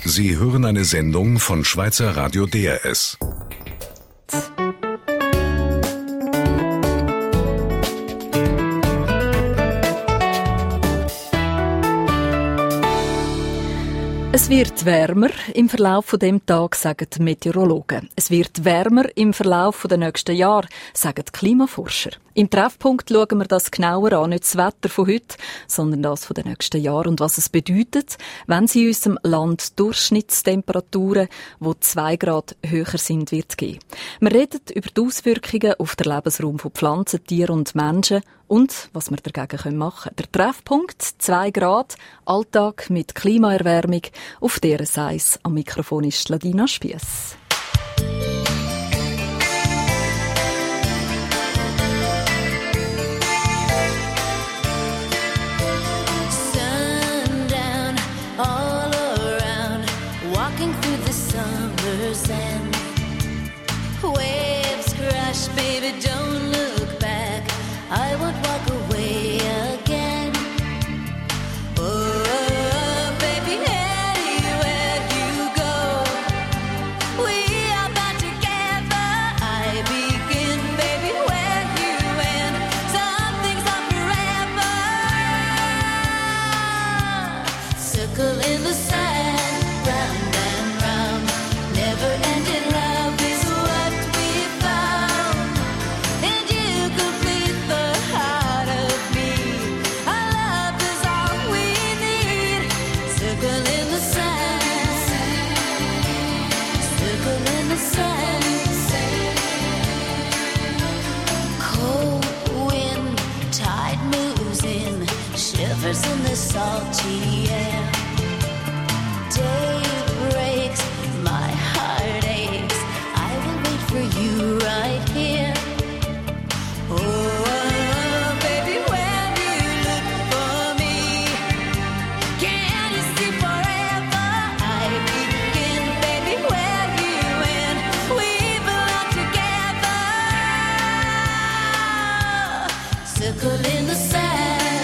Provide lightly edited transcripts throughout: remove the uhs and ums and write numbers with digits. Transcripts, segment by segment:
Sie hören eine Sendung von Schweizer Radio DRS. Es wird wärmer im Verlauf von dem Tag, sagen die Meteorologen. Es wird wärmer im Verlauf der nächsten Jahre, sagen die Klimaforscher. Im Treffpunkt schauen wir das genauer an, nicht das Wetter von heute, sondern das von den nächsten Jahren und was es bedeutet, wenn es in unserem Land Durchschnittstemperaturen, die 2 Grad höher sind, wird geben. Wir reden über die Auswirkungen auf den Lebensraum von Pflanzen, Tieren und Menschen und was wir dagegen machen können. Der Treffpunkt 2 Grad, Alltag mit Klimaerwärmung. Auf deren Seite am Mikrofon ist Ladina Spiess. In the salty air, day breaks, my heart aches. I will wait for you right here. Oh, baby, when you look for me, can you see forever? I begin, baby, where you end. We belong together. Circle in the sand.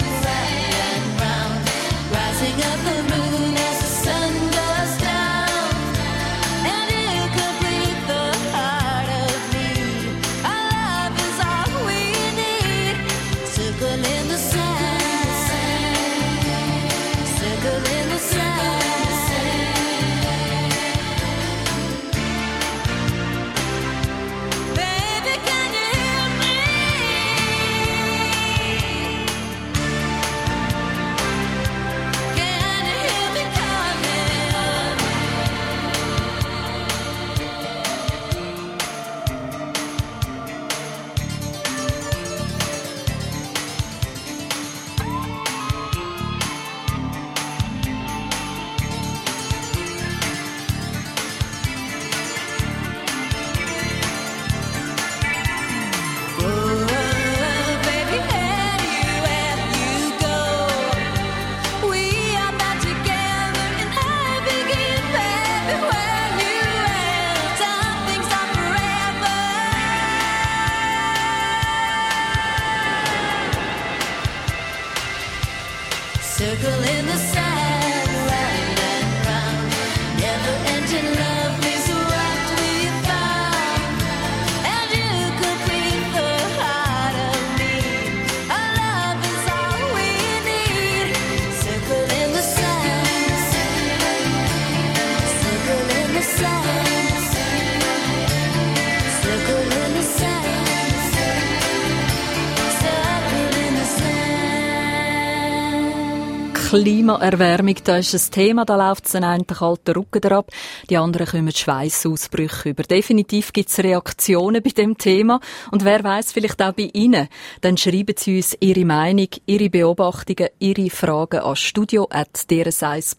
Klimaerwärmung, da ist ein Thema, da läuft es den einen kalten Rücken ab, die anderen kommen Schweißausbrüche über. Definitiv gibt es Reaktionen bei dem Thema und wer weiss, vielleicht auch bei Ihnen. Dann schreiben Sie uns Ihre Meinung, Ihre Beobachtungen, Ihre Fragen an studio@derseis.ch.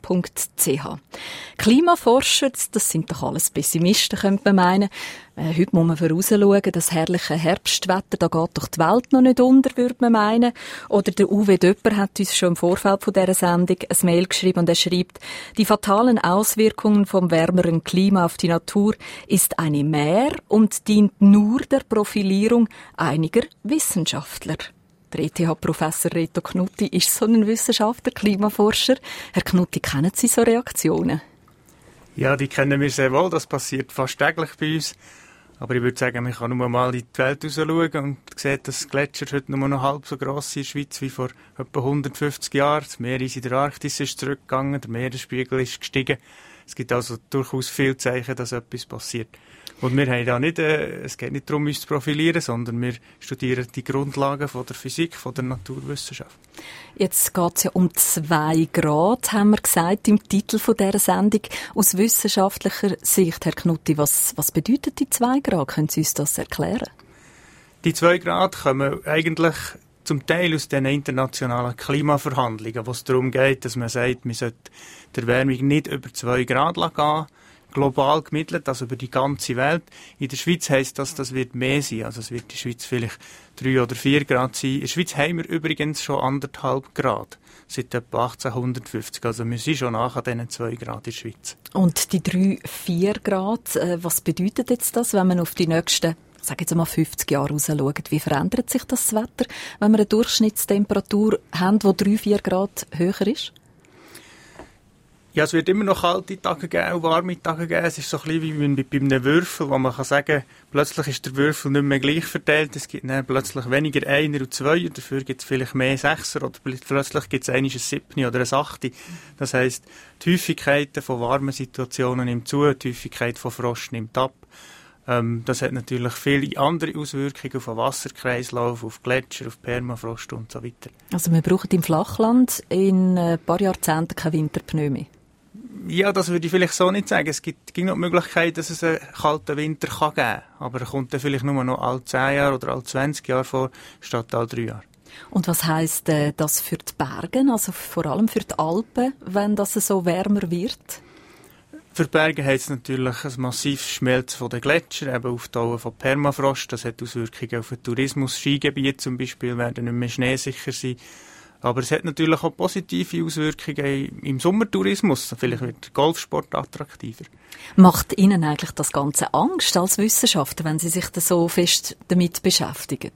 Klimaforscher, das sind doch alles Pessimisten, könnte man meinen. Heute muss man vorausschauen, das herrliche Herbstwetter, da geht doch die Welt noch nicht unter, würde man meinen. Oder der Uwe Döpper hat uns schon im Vorfeld von dieser Sendung ein Mail geschrieben und er schreibt, die fatalen Auswirkungen vom wärmeren Klima auf die Natur ist eine Mär und dient nur der Profilierung einiger Wissenschaftler. Der ETH-Professor Reto Knutti ist so ein Wissenschaftler, Klimaforscher. Herr Knutti, kennen Sie so Reaktionen? Ja, die kennen wir sehr wohl. Das passiert fast täglich bei uns. Aber ich würde sagen, man kann nur mal in die Welt raus schauen und sieht, dass Gletscher heute nur noch halb so gross sind in der Schweiz wie vor etwa 150 Jahren. Das Meer in der Arktis ist zurückgegangen, der Meeresspiegel ist gestiegen. Es gibt also durchaus viele Zeichen, dass etwas passiert. Und wir haben da nicht, es geht nicht darum, uns zu profilieren, sondern wir studieren die Grundlagen von der Physik, von der Naturwissenschaft. Jetzt geht es ja um 2 Grad, haben wir gesagt im Titel von dieser Sendung. Aus wissenschaftlicher Sicht, Herr Knutti, was bedeuten die 2 Grad? Können Sie uns das erklären? Die 2 Grad kommen eigentlich zum Teil aus den internationalen Klimaverhandlungen, wo es darum geht, dass man sagt, man sollte die Erwärmung nicht über 2 Grad gehen, global gemittelt, also über die ganze Welt. In der Schweiz heisst das, das wird mehr sein. Also es wird in der Schweiz vielleicht 3 oder 4 Grad sein. In der Schweiz haben wir übrigens schon 1,5 Grad seit etwa 1850. Also wir sind schon nach an diesen 2 Grad in der Schweiz. Und die 3-4 Grad, was bedeutet jetzt das, wenn man auf die nächsten, sag jetzt mal 50 Jahre rausschaut? Wie verändert sich das Wetter, wenn wir eine Durchschnittstemperatur haben, die 3-4 Grad höher ist? Ja, es wird immer noch kalte Tage geben und warme Tage geben. Es ist so ein bisschen wie bei einem Würfel, wo man kann sagen, plötzlich ist der Würfel nicht mehr gleich verteilt. Es gibt dann plötzlich weniger Einer und Zweier, dafür gibt es vielleicht mehr Sechser oder plötzlich gibt es ein Siebni oder ein Achti. Das heisst, die Häufigkeit von warmen Situationen nimmt zu, die Häufigkeit von Frost nimmt ab. Das hat natürlich viele andere Auswirkungen auf den Wasserkreislauf, auf Gletscher, auf Permafrost und so weiter. Also wir brauchen im Flachland in ein paar Jahrzehnten keine Winterpneu mehr. Ja, das würde ich vielleicht so nicht sagen. Es gibt noch die Möglichkeit, dass es einen kalten Winter geben kann. Aber er kommt dann vielleicht nur noch alle 10 Jahre oder alle 20 Jahre vor, statt alle 3 Jahre. Und was heisst das für die Berge, also vor allem für die Alpen, wenn das so wärmer wird? Für die Berge heisst es natürlich ein massives Schmelzen der Gletscher, eben Auftauen von Permafrost. Das hat Auswirkungen auf den Tourismus. Skigebiete zum Beispiel werden nicht mehr schneesicher sein. Aber es hat natürlich auch positive Auswirkungen im Sommertourismus. Vielleicht wird der Golfsport attraktiver. Macht Ihnen eigentlich das Ganze Angst als Wissenschaftler, wenn Sie sich da so fest damit beschäftigen?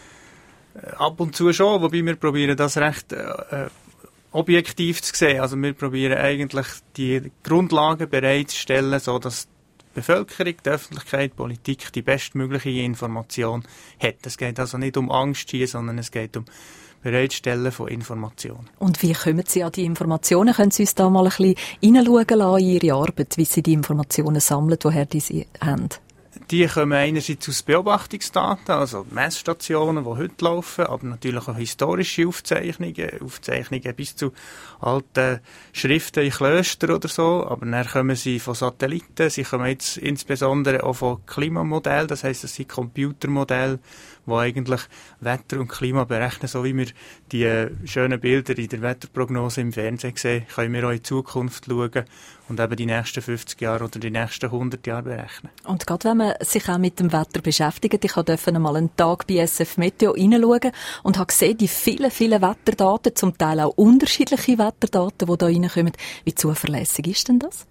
Ab und zu schon, wobei wir probieren das recht objektiv zu sehen. Also wir probieren eigentlich die Grundlagen bereitzustellen, sodass die Bevölkerung, die Öffentlichkeit, die Politik die bestmögliche Information hat. Es geht also nicht um Angst hier, sondern es geht um Bereitstellen von Informationen. Und wie kommen Sie an die Informationen? Können Sie uns da mal ein bisschen hineinschauen lassen in Ihre Arbeit, wie Sie die Informationen sammeln, woher die Sie haben? Die kommen einerseits aus Beobachtungsdaten, also Messstationen, die heute laufen, aber natürlich auch historische Aufzeichnungen bis zu alten Schriften in Klöstern oder so. Aber dann kommen sie von Satelliten, sie kommen jetzt insbesondere auch von Klimamodellen, das heisst, das sind Computermodelle, die eigentlich Wetter und Klima berechnen. So wie wir die schönen Bilder in der Wetterprognose im Fernsehen sehen, können wir auch in die Zukunft schauen und eben die nächsten 50 Jahre oder die nächsten 100 Jahre berechnen. Und gerade wenn man sich auch mit dem Wetter beschäftigt, ich durfte einmal einen Tag bei SF Meteo reinschauen und habe gesehen, die vielen Wetterdaten, zum Teil auch unterschiedliche Wetterdaten, die da reinkommen. Wie zuverlässig ist denn das?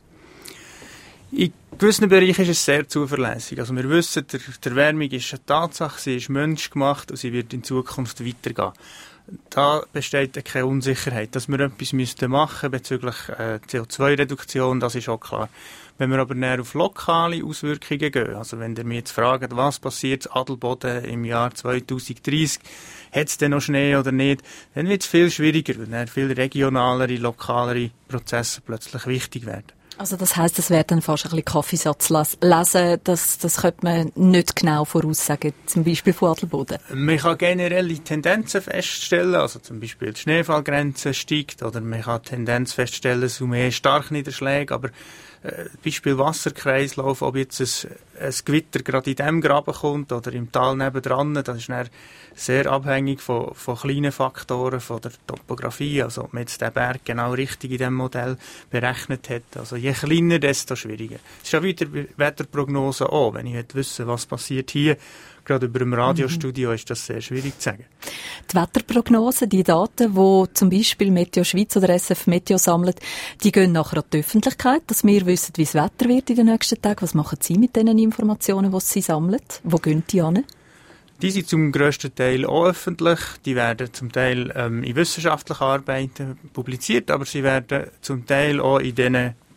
In gewissen Bereichen ist es sehr zuverlässig. Also wir wissen, die Erwärmung ist eine Tatsache, sie ist menschgemacht und sie wird in Zukunft weitergehen. Da besteht keine Unsicherheit. Dass wir etwas machen bezüglich CO2-Reduktion, das ist auch klar. Wenn wir aber näher auf lokale Auswirkungen gehen, also wenn ihr mich jetzt fragt, was passiert in Adelboden im Jahr 2030, hat es denn noch Schnee oder nicht, dann wird es viel schwieriger, weil dann viel regionalere, lokalere Prozesse plötzlich wichtig werden. Also das heisst, es wäre dann fast ein bisschen Kaffeesatz lesen, das könnte man nicht genau voraussagen, zum Beispiel von Adelboden. Man kann generelle Tendenzen feststellen, also zum Beispiel die Schneefallgrenze steigt, oder man kann die Tendenz feststellen, es sind mehr Starkniederschläge, aber Beispiel Wasserkreislauf, ob jetzt ein Gewitter gerade in diesem Graben kommt oder im Tal nebendran, das ist dann sehr abhängig von kleinen Faktoren, von der Topografie, also ob man jetzt den Berg genau richtig in diesem Modell berechnet hat. Also je kleiner, desto schwieriger. Es ist ja wieder bei Wetterprognosen auch. Wenn ich wissen was passiert hier, gerade über dem Radiostudio, ist das sehr schwierig zu sagen. Die Wetterprognosen, die Daten, die zum Beispiel Meteo Schweiz oder SF Meteo sammelt, die gehen nachher an die Öffentlichkeit, dass wir wissen, wie das Wetter wird in den nächsten Tagen. Was machen Sie mit diesen Informationen, die Sie sammeln? Wo gehen die hin? Die sind zum grössten Teil auch öffentlich. Die werden zum Teil in wissenschaftlichen Arbeiten publiziert, aber sie werden zum Teil auch in diesen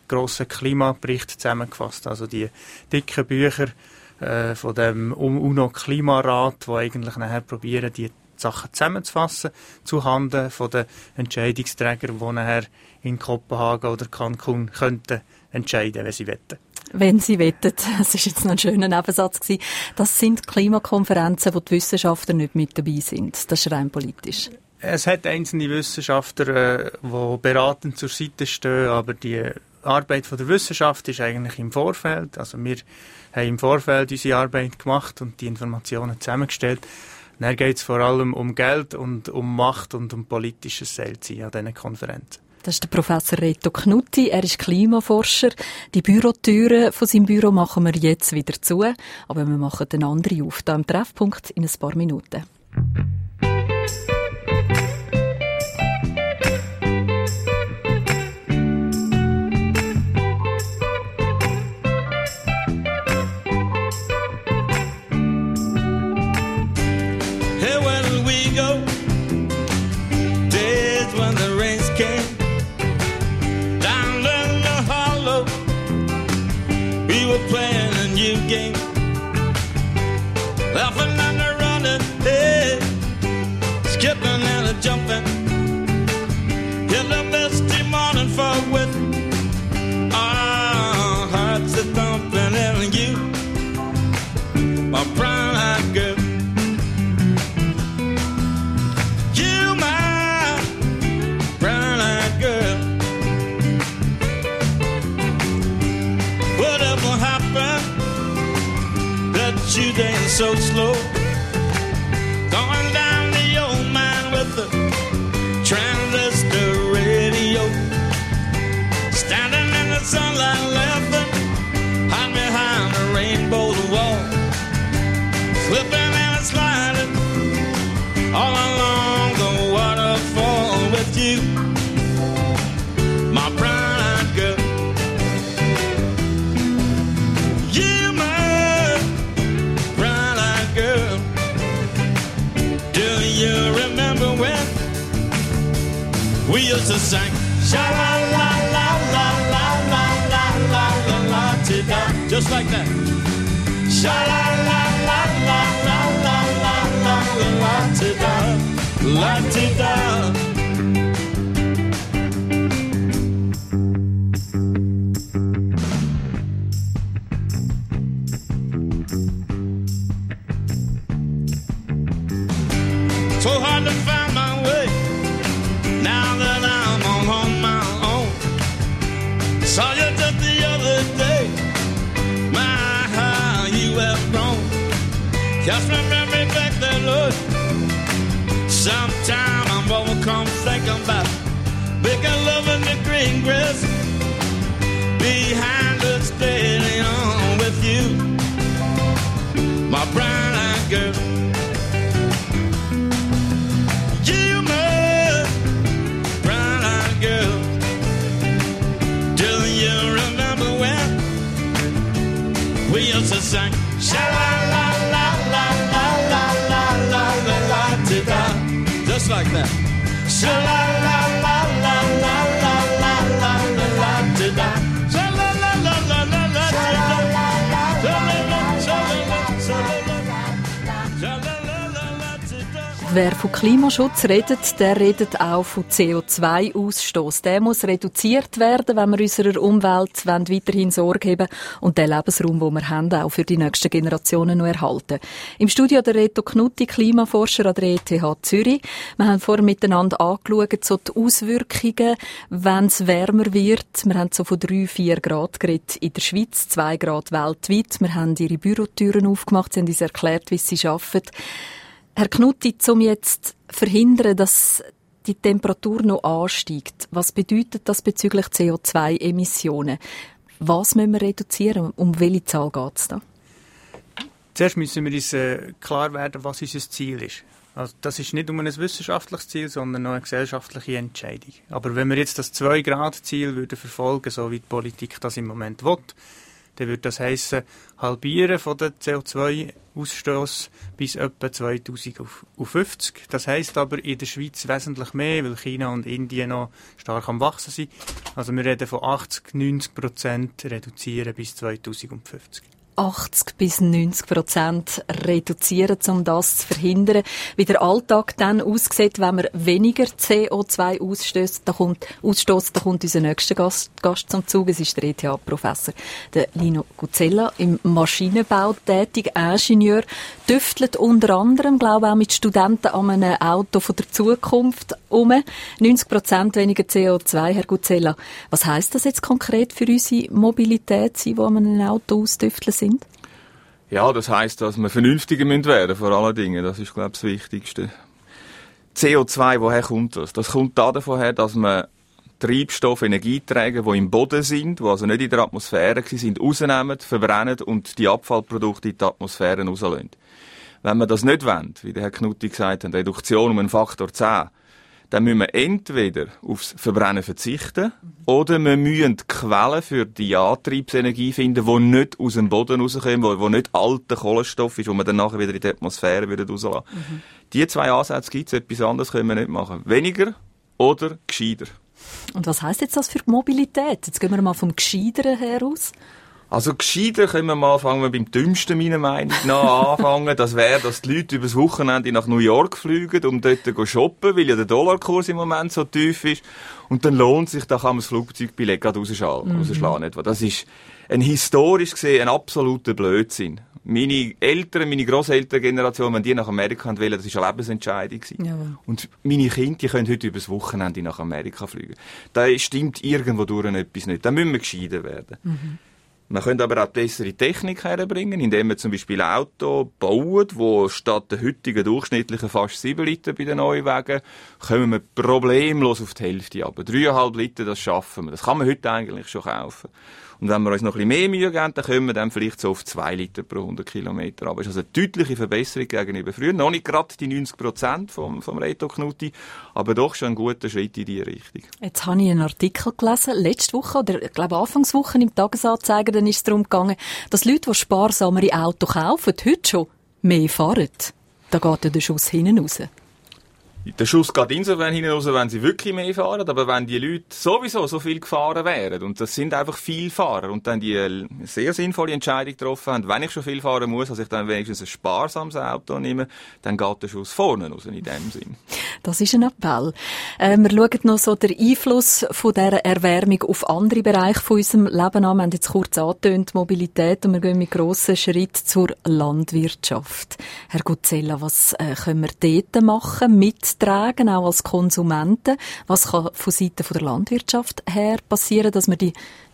grossen Klimabericht zusammengefasst. Also die dicken Bücher von dem UNO-Klimarat, die eigentlich nachher probieren, die Sachen zusammenzufassen, zuhanden von den Entscheidungsträgern, die nachher in Kopenhagen oder Cancun könnten entscheiden, wenn sie wollen. Wenn Sie wettet, das ist jetzt noch ein schöner Nebensatz gewesen, das sind Klimakonferenzen, wo die Wissenschaftler nicht mit dabei sind. Das ist rein politisch. Es hat einzelne Wissenschaftler, die beratend zur Seite stehen, aber die Arbeit von der Wissenschaft ist eigentlich im Vorfeld. Also wir haben im Vorfeld unsere Arbeit gemacht und die Informationen zusammengestellt. Dann geht es vor allem um Geld und um Macht und um politisches Seilziehen an diesen Konferenzen. Das ist der Professor Reto Knutti, er ist Klimaforscher. Die Bürotüren von seinem Büro machen wir jetzt wieder zu, aber wir machen eine andere auf, hier im Treffpunkt in ein paar Minuten. Hey, where did we go? Days when the rains came down in the hollow. We were playing a new game, laughing and running, hey, skipping and jumping. In the misty morning fog with our hearts are thumping, and you, my brown-eyed girl. You dance so slow, going down the old mine with the transistor radio, standing in the sunlight laughing, hide behind the rainbow's wall, slipping and sliding all along the waterfall with you, my brown-eyed girl. We used to sing sha-la-la-la-la-la-la-la-la-la-la-la-la-ti-da, just like that. Sha-la-la-la-la-la-la-la-la-la-la-ti-da, la-ti-da. So hard to find my way now that I'm on my own. Saw you just the other day, my, how you have grown. Just remember back there, Lord. Sometime I'm overcome thinking about making love in the green grass behind the stadium with you, my brown-eyed girl. We used to sing sha-la-la-la-la-la-la-la-la-la-la-ti-da, just like that. Sha-la-la-la-la-la-la-la-la-la-ti-da, Wer von Klimaschutz redet, der redet auch von CO2-Ausstoß. Der muss reduziert werden, wenn wir unserer Umwelt weiterhin Sorge haben und den Lebensraum, den wir haben, auch für die nächsten Generationen noch erhalten. Im Studio der Reto Knutti, Klimaforscher an der ETH Zürich. Wir haben vorher miteinander angeschaut, so die Auswirkungen, wenn es wärmer wird. Wir haben so von 3-4 Grad geredet in der Schweiz, 2 Grad weltweit. Wir haben ihre Bürotüren aufgemacht, sie haben uns erklärt, wie sie arbeiten. Herr Knutti, um jetzt zu verhindern, dass die Temperatur noch ansteigt, was bedeutet das bezüglich CO2-Emissionen? Was müssen wir reduzieren? Um welche Zahl geht es da? Zuerst müssen wir uns klar werden, was unser Ziel ist. Also das ist nicht nur ein wissenschaftliches Ziel, sondern noch eine gesellschaftliche Entscheidung. Aber wenn wir jetzt das 2-Grad-Ziel verfolgen, so wie die Politik das im Moment will, dann würde das heissen, halbieren von den CO2-Ausstoß bis etwa 2050. Das heisst aber in der Schweiz wesentlich mehr, weil China und Indien noch stark am Wachsen sind. Also wir reden von 80-90% reduzieren bis 2050. 80-90% reduzieren, um das zu verhindern. Wie der Alltag dann aussieht, wenn man weniger CO2 ausstößt, da kommt unser nächster Gast zum Zug. Es ist der ETH-Professor, der Lino Guzzella, im Maschinenbau tätig, Ingenieur, tüftelt unter anderem, glaube ich, auch mit Studenten an einem Auto von der Zukunft um. 90% weniger CO2, Herr Guzzella. Was heisst das jetzt konkret für unsere Mobilität, die an einem Auto austüfteln sind? Ja, das heisst, dass wir vernünftiger werden müssen, vor allen Dingen. Das ist, glaube ich, das Wichtigste. CO2, woher kommt das? Das kommt davon her, dass man Treibstoff, Energieträger, die im Boden sind, die also nicht in der Atmosphäre sind, rausnehmen, verbrennen und die Abfallprodukte in die Atmosphäre rauslassen. Wenn wir das nicht wollen, wie der Herr Knutti gesagt hat, Reduktion um einen Faktor 10, dann müssen wir entweder aufs Verbrennen verzichten oder wir müssen Quellen für die Antriebsenergie finden, die nicht aus dem Boden rauskommen, wo nicht alter Kohlenstoff ist, wo wir dann nachher wieder in die Atmosphäre rauslassen. Die zwei Ansätze gibt es, etwas anderes können wir nicht machen. Weniger oder gescheiter. Und was heisst jetzt das für die Mobilität? Jetzt gehen wir mal vom Gescheiteren her aus. Also gescheiter können wir mal fangen wir beim Dümmsten, meiner Meinung nach, anfangen. Das wäre, dass die Leute übers Wochenende nach New York fliegen, um dort zu shoppen, weil ja der Dollarkurs im Moment so tief ist. Und dann lohnt sich, da kann man das Flugzeugbillett gerade rausschlagen. Das ist historisch gesehen ein absoluter Blödsinn. Meine Eltern, meine Grosselterngeneration, wenn die nach Amerika wollen, das war eine Lebensentscheidung. Ja. Und meine Kinder, die können heute übers Wochenende nach Amerika fliegen. Da stimmt irgendwo durch etwas nicht. Da müssen wir gescheiter werden. Man könnte aber auch bessere Technik herbringen, indem man zum Beispiel Auto bauen, wo statt der heutigen durchschnittlichen fast 7 Liter bei den Neuwagen, kommen wir problemlos auf die Hälfte ab. 3,5 Liter, das schaffen wir. Das kann man heute eigentlich schon kaufen. Und wenn wir uns noch ein bisschen mehr Mühe geben, dann kommen wir dann vielleicht so auf 2 Liter pro 100 Kilometer. Aber es ist also eine deutliche Verbesserung gegenüber früher. Noch nicht gerade die 90% vom Reto Knutti, aber doch schon ein guter Schritt in diese Richtung. Jetzt habe ich einen Artikel gelesen, letzte Woche, oder ich glaube Anfangswoche im Tagesanzeiger, dann ist es darum gegangen, dass Leute, die sparsamere Autos kaufen, heute schon mehr fahren. Da geht ja der Schuss hinten raus. Der Schuss geht insofern hinaus, wenn sie wirklich mehr fahren, aber wenn die Leute sowieso so viel gefahren wären, und das sind einfach viele Fahrer, und dann die sehr sinnvolle Entscheidung getroffen haben, wenn ich schon viel fahren muss, dass ich dann wenigstens ein sparsames Auto nehme, dann geht der Schuss vorne raus, in dem Sinn. Das ist ein Appell. Wir schauen noch so den Einfluss von dieser Erwärmung auf andere Bereiche von unserem Leben an. Wir haben jetzt kurz angetönt, Mobilität, und wir gehen mit grossen Schritten zur Landwirtschaft. Herr Guzzella, was können wir dort machen, mittragen, auch als Konsumenten? Was kann von Seiten der Landwirtschaft her passieren, dass wir die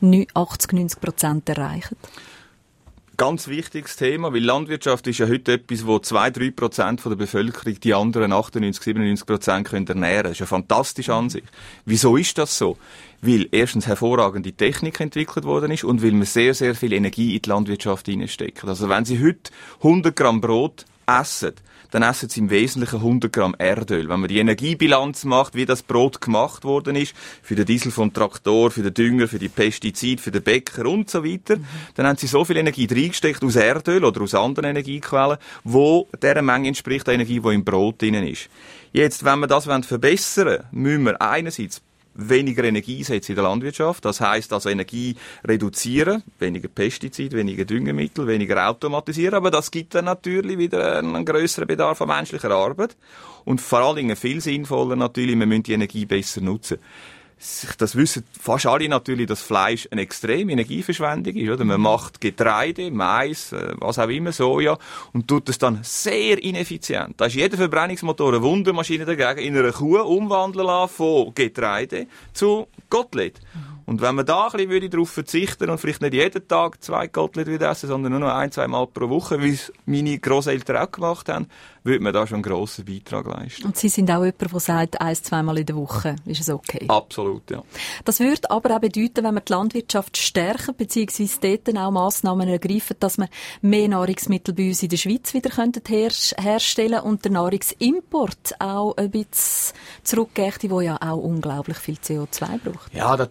80-90% erreichen? Ganz wichtiges Thema, weil Landwirtschaft ist ja heute etwas, wo 2-3% der Bevölkerung die anderen 98-97% können ernähren. Das ist eine fantastische Ansicht. Wieso ist das so? Weil erstens hervorragende Technik entwickelt worden ist und weil wir sehr, sehr viel Energie in die Landwirtschaft hineinstecken. Also wenn Sie heute 100 Gramm Brot essen, dann essen sie im Wesentlichen 100 Gramm Erdöl. Wenn man die Energiebilanz macht, wie das Brot gemacht worden ist, für den Diesel vom Traktor, für den Dünger, für die Pestizide, für den Bäcker und so weiter, dann haben sie so viel Energie reingesteckt aus Erdöl oder aus anderen Energiequellen, wo der Menge entspricht der Energie, die im Brot drin ist. Jetzt, wenn wir das verbessern wollen, müssen wir einerseits weniger Energie setzen in der Landwirtschaft. Das heisst also Energie reduzieren, weniger Pestizide, weniger Düngemittel, weniger automatisieren. Aber das gibt dann natürlich wieder einen grösseren Bedarf an menschlicher Arbeit. Und vor allen Dingen viel sinnvoller natürlich, wir müssen die Energie besser nutzen. Das wissen fast alle natürlich, dass Fleisch eine extreme Energieverschwendung ist, oder? Man macht Getreide, Mais, was auch immer, Soja, und tut es dann sehr ineffizient. Da ist jeder Verbrennungsmotor eine Wundermaschine dagegen, in einer Kuh umwandeln lassen von Getreide zu Kotelett. Und wenn man da ein bisschen darauf verzichten und vielleicht nicht jeden Tag 2 Kotelett essen, sondern nur noch 1-2 Mal pro Woche, wie es meine Grosseltern auch gemacht haben, würde man da schon einen grossen Beitrag leisten. Und Sie sind auch jemand, der sagt, 1-2 Mal in der Woche ist es okay? Absolut, ja. Das würde aber auch bedeuten, wenn wir die Landwirtschaft stärken, beziehungsweise dort auch Massnahmen ergreifen, dass wir mehr Nahrungsmittel bei uns in der Schweiz wieder herstellen und der Nahrungsimport auch ein bisschen zurückgehen, der ja auch unglaublich viel CO2 braucht. Ja, da täuscht man sich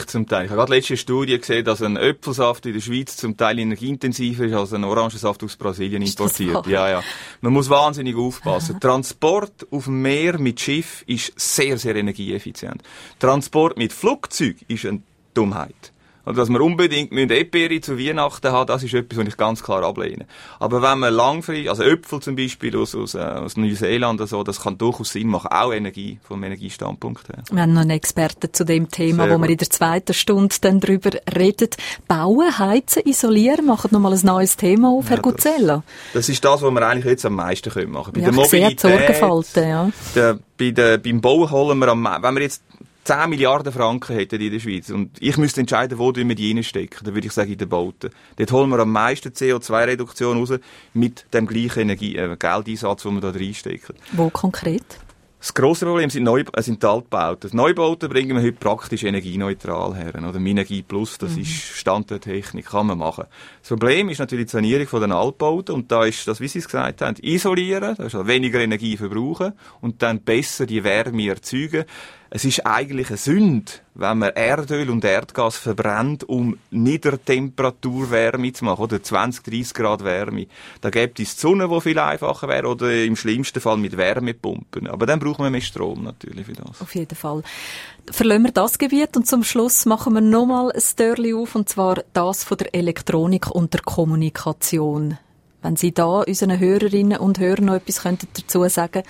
unterschiedlich zum Teil. Ich habe gerade letzte Studie gesehen, dass ein Äpfelsaft in der Schweiz zum Teil energieintensiver ist als ein Orangensaft aus Brasilien importiert. Ja. Man muss wahnsinnig aufpassen. Transport auf dem Meer mit Schiff ist sehr, sehr energieeffizient. Transport mit Flugzeug ist eine Dummheit. Also, dass wir unbedingt Eperi zu Weihnachten haben, das ist etwas, was ich ganz klar ablehne. Aber wenn man langfristig, also Äpfel zum Beispiel aus Neuseeland oder so, das kann durchaus Sinn machen, auch Energie, vom Energiestandpunkt her. Wir haben noch einen Experten zu dem Thema, Sehr wo wir in der zweiten Stunde dann drüber reden. Bauen, heizen, isolieren, machen nochmal ein neues Thema auf, Herr Guzella. Das ist das, was wir eigentlich jetzt am meisten machen können. Bei Ja, der ich sehe die Sorgenfalten, ja. Beim Bauen holen wir wenn wir jetzt 10 Milliarden Franken hätten in der Schweiz und ich müsste entscheiden, wo wir die reinstecken, dann würde ich sagen, in den Bauten. Dort holen wir am meisten CO2-Reduktion raus mit dem gleichen Geldeinsatz, den wir da reinstecken. Wo konkret? Das grosse Problem sind die Altbauten. Die Neubauten bringen wir heute praktisch energieneutral her. Oder Minergie Plus, das ist Stand der Technik, kann man machen. Das Problem ist natürlich die Sanierung von den Altbauten und da ist das, wie Sie es gesagt haben, isolieren, das ist weniger Energie verbrauchen und dann besser die Wärme erzeugen. Es ist eigentlich eine Sünde, wenn man Erdöl und Erdgas verbrennt, um Niedertemperaturwärme zu machen, oder 20, 30 Grad Wärme. Da gibt es die Sonne, die viel einfacher wäre, oder im schlimmsten Fall mit Wärmepumpen. Aber dann braucht man mehr Strom natürlich für das. Auf jeden Fall. Verlassen wir das Gebiet und zum Schluss machen wir nochmal ein Türchen auf, und zwar das von der Elektronik und der Kommunikation. Wenn Sie da unseren Hörerinnen und Hörern noch etwas dazu sagen,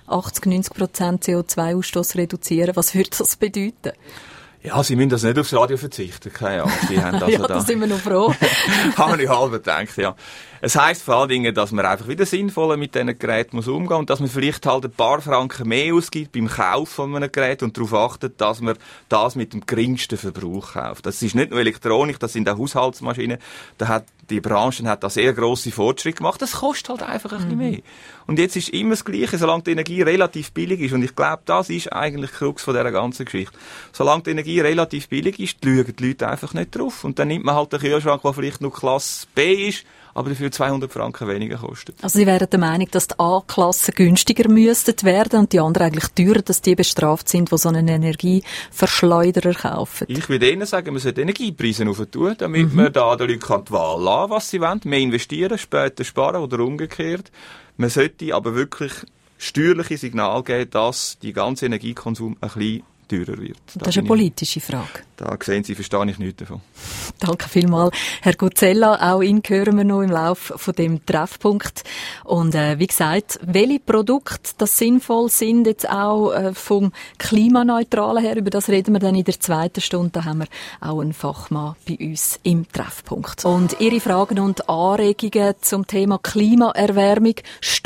80-90% CO2-Ausstoß reduzieren, was würde das bedeuten? Ja, Sie müssen das nicht aufs Radio verzichten, keine Angst. Die haben also ja, da sind wir noch froh. Haben wir nicht halb gedacht, ja. Es heisst vor allen Dingen, dass man einfach wieder sinnvoller mit diesen Geräten umgehen muss und dass man vielleicht halt ein paar Franken mehr ausgibt beim Kauf von einem Gerät und darauf achtet, dass man das mit dem geringsten Verbrauch kauft. Das ist nicht nur Elektronik, das sind auch Haushaltsmaschinen. Die Branche hat da sehr grosse Fortschritte gemacht. Das kostet halt einfach ein bisschen mehr. Und jetzt ist immer das Gleiche, solange die Energie relativ billig ist. Und ich glaube, das ist eigentlich die Krux von dieser ganzen Geschichte. Solange die Energie relativ billig ist, schauen die Leute einfach nicht drauf. Und dann nimmt man halt einen Kühlschrank, der vielleicht nur Klasse B ist, aber dafür 200 Franken weniger kostet. Also Sie wären der Meinung, dass die A-Klasse günstiger müssten werden und die anderen eigentlich teurer, dass die bestraft sind, die so einen Energieverschleuderer kaufen? Ich würde Ihnen sagen, man sollte Energiepreise aufentun, damit man da den Leuten die Wahl lassen, was sie wollen. Mehr investieren, später sparen oder umgekehrt. Man sollte aber wirklich steuerliche Signale geben, dass die ganze Energiekonsum ein bisschen teurer wird. Das ist eine politische Frage. Da sehen Sie, verstehe ich nichts davon. Danke vielmals, Herr Guzella. Auch ihn hören wir noch im Laufe von dem Treffpunkt. Und wie gesagt, welche Produkte das sinnvoll sind, jetzt auch vom Klimaneutralen her, über das reden wir dann in der zweiten Stunde. Da haben wir auch einen Fachmann bei uns im Treffpunkt. Und Ihre Fragen und Anregungen zum Thema Klimaerwärmung,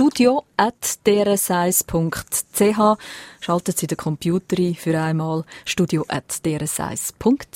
studio@drsize.ch. Schalten Sie den Computer ein für einmal, studio@drsize.ch.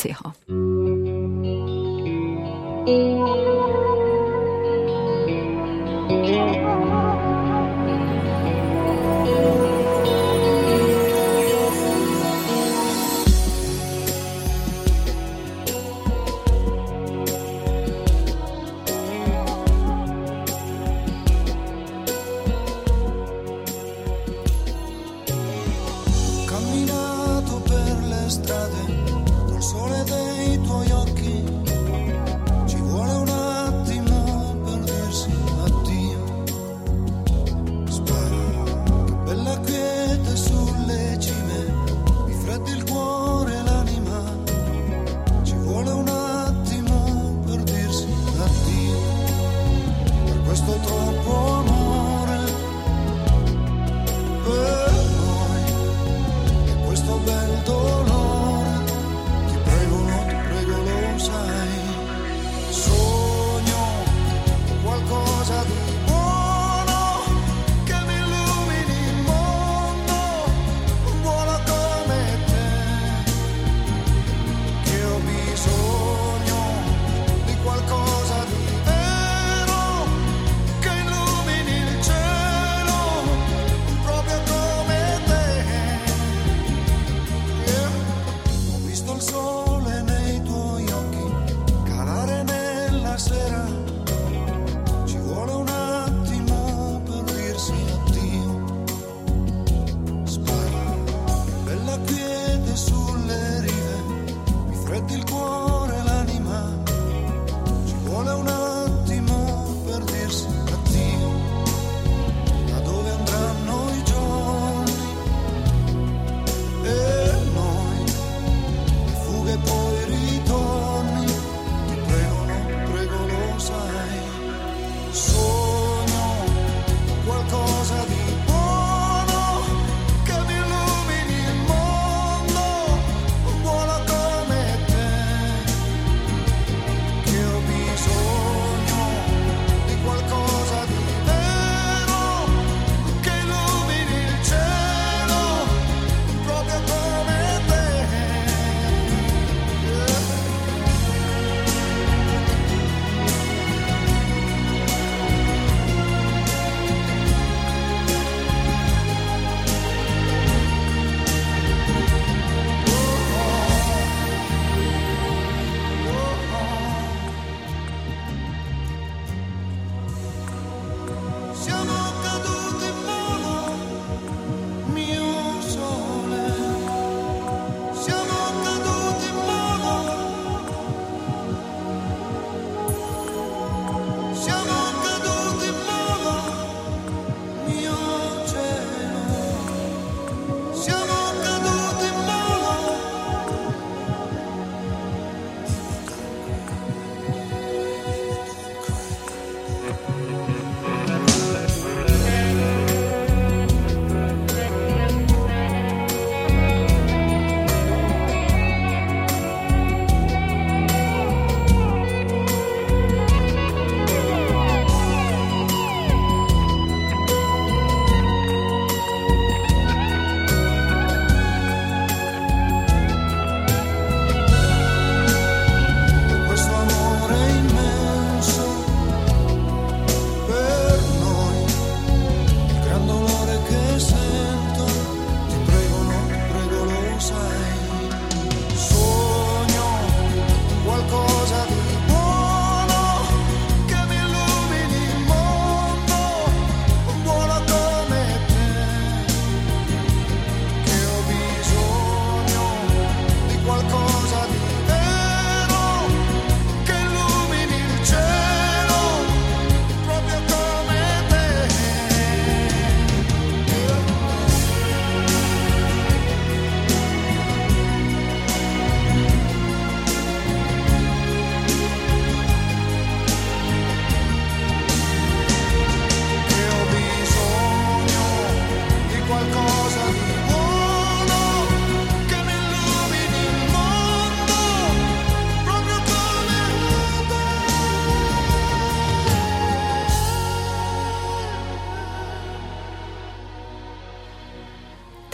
Camminato per le strade col sole dei tuoi occhi, ci vuole un attimo per dirsi addio. Spero che bella quiete sulle cime mi freddi il cuore e l'anima, ci vuole un attimo per dirsi addio. Per questo troppo amore per noi e questo bel dolore, ti prego lo sai, sogno qualcosa di buono che mi illumini il mondo, buono come te, che ho bisogno di qualcosa di vero che illumini il cielo proprio come te. Ho visto il sole nei tuoi occhi,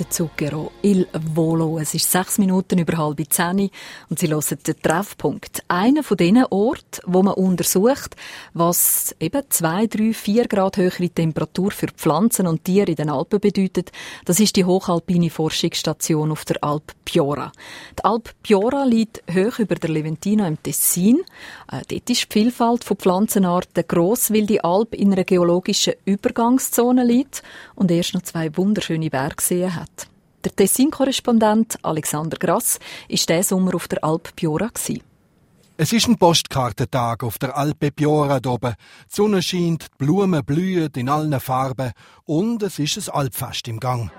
Zucchero, il Volo. Es ist 6 Minuten über 9:30 und Sie hören den Treffpunkt. Einer von diesen Orten, wo man untersucht, was eben 2, 3, 4 Grad höhere Temperatur für Pflanzen und Tiere in den Alpen bedeutet, das ist die hochalpine Forschungsstation auf der Alp Piora. Die Alp Piora liegt hoch über der Leventina im Tessin. Dort ist die Vielfalt von Pflanzenarten gross, weil die Alp in einer geologischen Übergangszone liegt und erst noch 2 wunderschöne Bergseen hat. Der Tessin-Korrespondent Alexander Grass war diesen Sommer auf der Alp Piora. Es ist ein Postkartentag auf der Alpe Piora oben. Die Sonne scheint, die Blumen blühen in allen Farben und es ist ein Alpfest im Gang.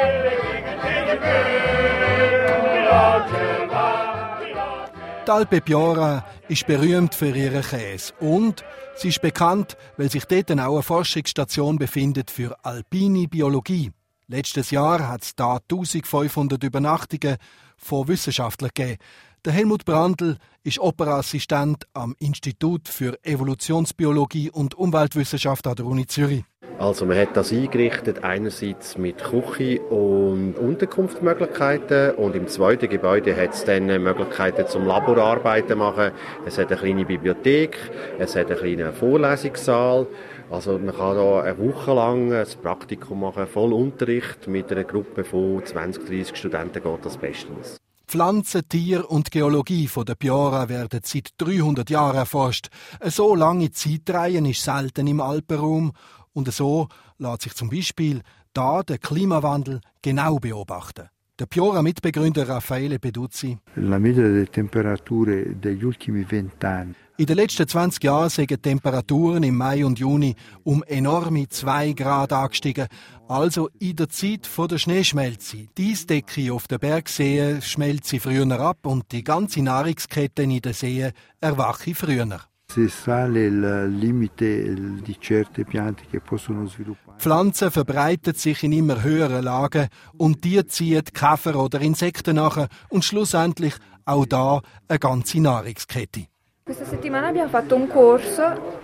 Die Alpe Piora ist berühmt für ihren Käse und sie ist bekannt, weil sich dort auch eine Forschungsstation befindet für alpine Biologie. Letztes Jahr hat es da 1500 Übernachtungen von Wissenschaftlern gegeben. Der Helmut Brandl ist Operassistent am Institut für Evolutionsbiologie und Umweltwissenschaft an der Uni Zürich. Also man hat das eingerichtet, einerseits mit Küche und Unterkunftsmöglichkeiten und im zweiten Gebäude hat es dann Möglichkeiten zum Laborarbeiten machen. Es hat eine kleine Bibliothek, es hat einen kleinen Vorlesungssaal. Also man kann da eine Woche lang ein Praktikum machen, voll Unterricht mit einer Gruppe von 20, 30 Studenten geht das bestens. Pflanzen, Tier und Geologie von der Piora werden seit 300 Jahren erforscht. Eine so lange Zeitreihe ist selten im Alpenraum und so lässt sich zum Beispiel da der Klimawandel genau beobachten. Der Piora-Mitbegründer Raffaele Peduzzi. La media delle temperature degli ultimi 20 anni. In den letzten 20 Jahren sind die Temperaturen im Mai und Juni um enorme 2 Grad angestiegen. Also in der Zeit der Schneeschmelze. Die Eisdecke auf den Bergseen schmelzt früher ab und die ganze Nahrungskette in den Seen erwache früher. Se sale il limite di certe piante che possono sviluppare. Pflanzen verbreiten sich in immer höheren Lagen und die ziehen Käfer oder Insekten nach und schlussendlich auch da eine ganze Nahrungskette. Questa settimana abbiamo fatto un corso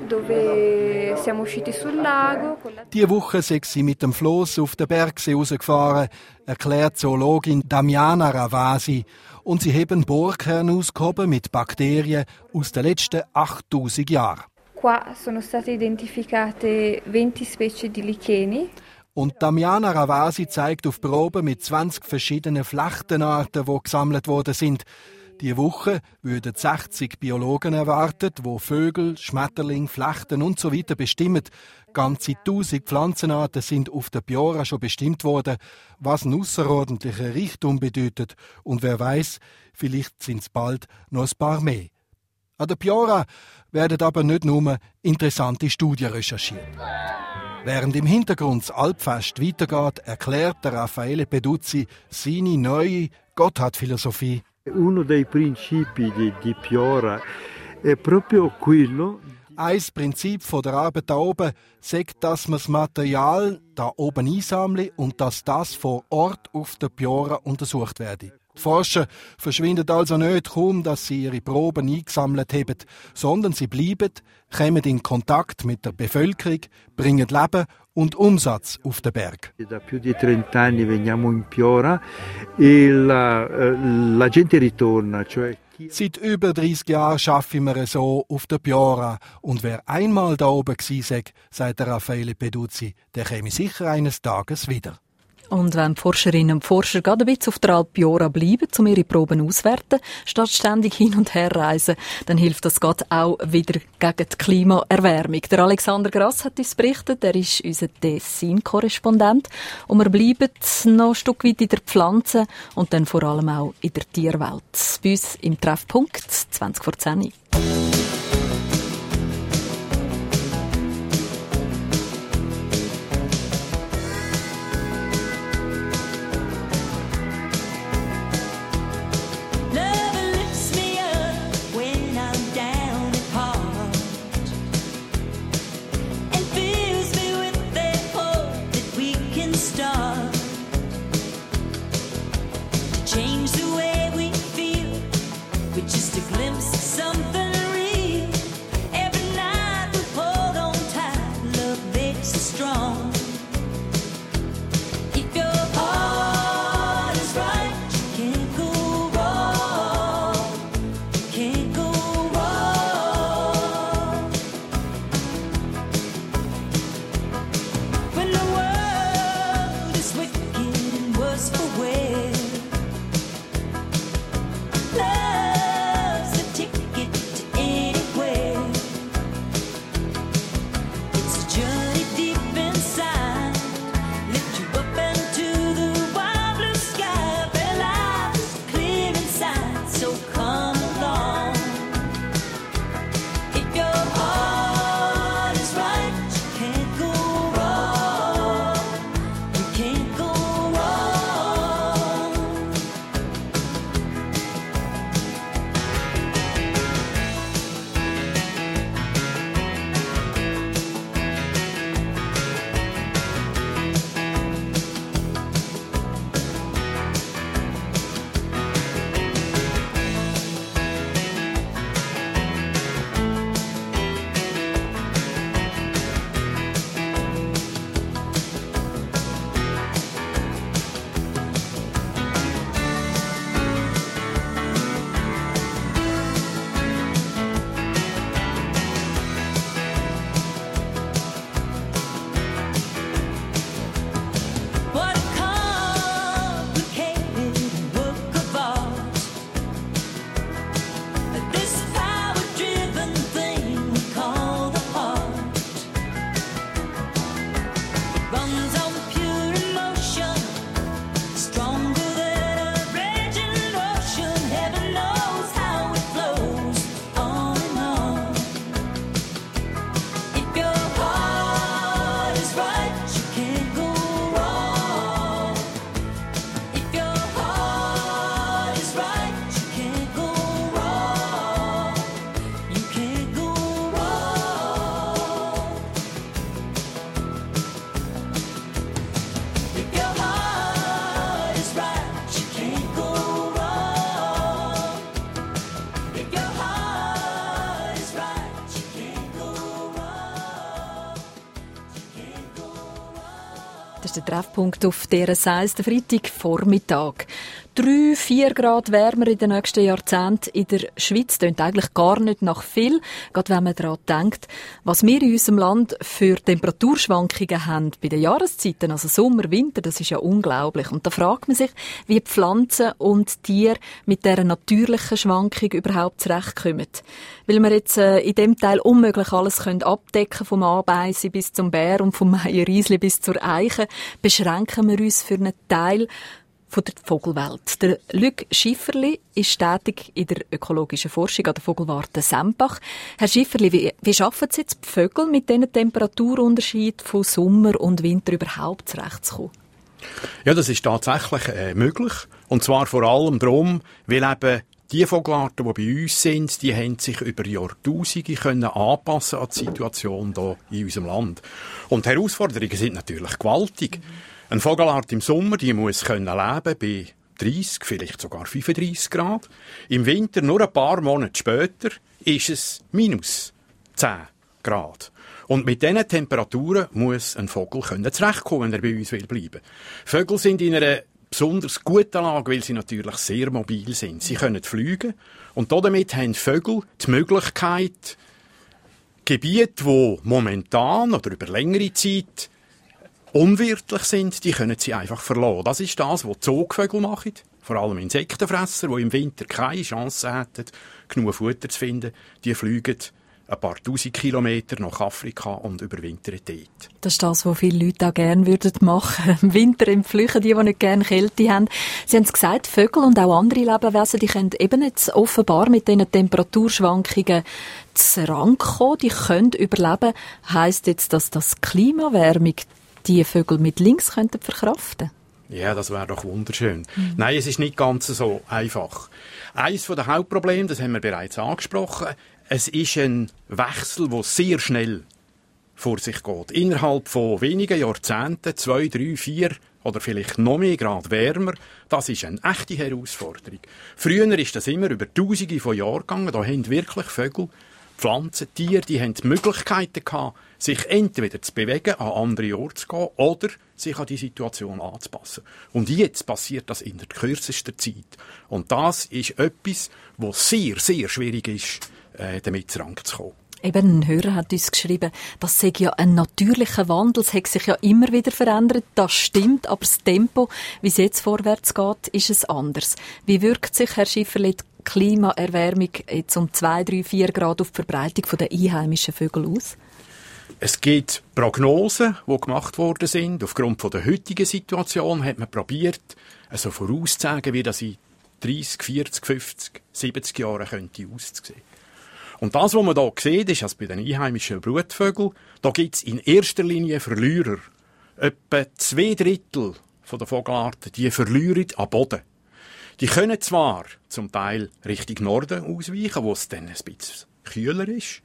dove siamo usciti sul lago. Diese Woche sind sie mit dem Floss auf den Bergsee rausgefahren, erklärt Zoologin Damiana Ravasi. Und sie haben Bohrkerne ausgehoben mit Bakterien aus den letzten 8000 Jahren. Qua sono state identificate 20 specie di licheni. Und Damiana Ravasi zeigt auf Proben mit 20 verschiedenen Flechtenarten, die gesammelt worden sind. Diese Woche würden 60 Biologen erwartet, die Vögel, Schmetterlinge, Flechten und so weiter bestimmen. Ganze 1000 Pflanzenarten sind auf der Piora schon bestimmt worden, was einen außerordentlichen Reichtum bedeutet. Und wer weiß, vielleicht sind es bald noch ein paar mehr. An der Piora werden aber nicht nur interessante Studien recherchiert. Während im Hintergrund das Alpfest weitergeht, erklärt der Raffaele Peduzzi seine neue Gotthardphilosophie. Uno dei principi di Piora è proprio quello. Ein Prinzip der Arbeit da oben sagt, dass man das Material da oben einsammle und dass das vor Ort auf der Piora untersucht werde. Die Forscher verschwinden also nicht, kaum dass sie ihre Proben eingesammelt haben, sondern sie bleiben, kommen in Kontakt mit der Bevölkerung, bringen Leben und Umsatz auf den Berg. Da più di 30 anni veniamo in Piora e la gente ritorna, cioè Seit über 30 Jahren arbeiten wir so auf der Piora. Und wer einmal da oben gewesen ist, sagt der Raffaele Peduzzi, der käme sicher eines Tages wieder. Und wenn die Forscherinnen und Forscher gerade ein bisschen auf der Alp Piora bleiben, um ihre Proben auszuwerten, statt ständig hin und her reisen, dann hilft das gerade auch wieder gegen die Klimaerwärmung. Der Alexander Grass hat uns berichtet, er ist unser Tessin-Korrespondent. Und wir bleiben noch ein Stück weit in der Pflanzen und dann vor allem auch in der Tierwelt. Bei uns im Treffpunkt 20 vor 10. Change the way we feel with just a glimpse of something real. ist der Treffpunkt auf dieser Seite, der Freitagvormittag. 3-4 Grad wärmer in den nächsten Jahrzehnten in der Schweiz klingt eigentlich gar nicht nach viel, gerade wenn man daran denkt, was wir in unserem Land für Temperaturschwankungen haben bei den Jahreszeiten, also Sommer, Winter, das ist ja unglaublich. Und da fragt man sich, wie Pflanzen und Tiere mit dieser natürlichen Schwankung überhaupt zurechtkommen. Weil wir jetzt in dem Teil unmöglich alles abdecken können, vom Ameisen bis zum Bär und vom Meierriesli bis zur Eiche, beschränken wir uns für einen Teil von der Vogelwelt. Der Luc Schifferli ist tätig in der ökologischen Forschung an der Vogelwarte Sempach. Herr Schifferli, wie schaffen es jetzt die Vögel, mit diesen Temperaturunterschieden von Sommer und Winter überhaupt zurechtzukommen? Ja, das ist tatsächlich möglich. Und zwar vor allem darum, weil eben die Vogelarten, die bei uns sind, die haben sich über Jahrtausende können anpassen an die Situation hier in unserem Land. Und die Herausforderungen sind natürlich gewaltig. Eine Vogelart im Sommer, die muss leben bei 30, vielleicht sogar 35 Grad. Im Winter, nur ein paar Monate später, ist es minus 10 Grad. Und mit diesen Temperaturen muss ein Vogel zurechtkommen, wenn er bei uns bleiben will. Vögel sind in einer besonders guten Lage, weil sie natürlich sehr mobil sind. Sie können fliegen und damit haben Vögel die Möglichkeit, Gebiete, die momentan oder über längere Zeit unwirtlich sind, die können sie einfach verlassen. Das ist das, was Zugvögel machen. Vor allem Insektenfresser, die im Winter keine Chance hätten, genug Futter zu finden. Die fliegen ein paar 1000 Kilometer nach Afrika und überwintern dort. Das ist das, was viele Leute auch gerne machen würden. Im Winter im Flüchen, die nicht gerne Kälte haben. Sie haben es gesagt, Vögel und auch andere Lebewesen, die können eben jetzt offenbar mit diesen Temperaturschwankungen zurankommen. Die können überleben. Heisst jetzt, dass das Klimawärmung die Vögel mit links könnten verkraften? Ja, das wäre doch wunderschön. Nein, es ist nicht ganz so einfach. Eines der Hauptprobleme, das haben wir bereits angesprochen, es ist ein Wechsel, der sehr schnell vor sich geht. Innerhalb von wenigen Jahrzehnten, 2, 3, 4 oder vielleicht noch mehr Grad wärmer, das ist eine echte Herausforderung. Früher ist das immer über Tausende von Jahren gegangen. Da haben wirklich Vögel, Pflanzen, Tiere, die haben die Möglichkeiten gehabt, sich entweder zu bewegen, an andere Orte zu gehen oder sich an die Situation anzupassen. Und jetzt passiert das in der kürzesten Zeit. Und das ist etwas, was sehr, sehr schwierig ist, damit zurechtzukommen. Eben, ein Hörer hat uns geschrieben, das sei ja ein natürlicher Wandel, es hat sich ja immer wieder verändert, das stimmt, aber das Tempo, wie es jetzt vorwärts geht, ist es anders. Wie wirkt sich, Herr Schifferli, die Klimaerwärmung jetzt um 2, 3, 4 Grad auf die Verbreitung der einheimischen Vögel aus? Es gibt Prognosen, die gemacht worden sind. Aufgrund von der heutigen Situation hat man probiert, also vorauszusagen, wie das in 30, 40, 50, 70 Jahren könnte aussehen. Und das, was man hier sieht, ist, dass bei den einheimischen Brutvögeln, da gibt es in erster Linie Verlierer. Etwa 2/3 der Vogelarten, die verlieren am Boden. Die können zwar zum Teil Richtung Norden ausweichen, wo es dann ein bisschen kühler ist.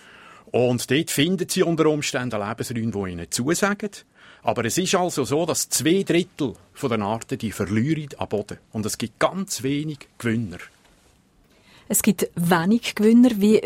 Und dort finden sie unter Umständen Lebensräume, die ihnen zusagen. Aber es ist also so, dass 2/3 der Arten die verlieren am Boden. Und es gibt ganz wenig Gewinner. Es gibt wenig Gewinner. Wie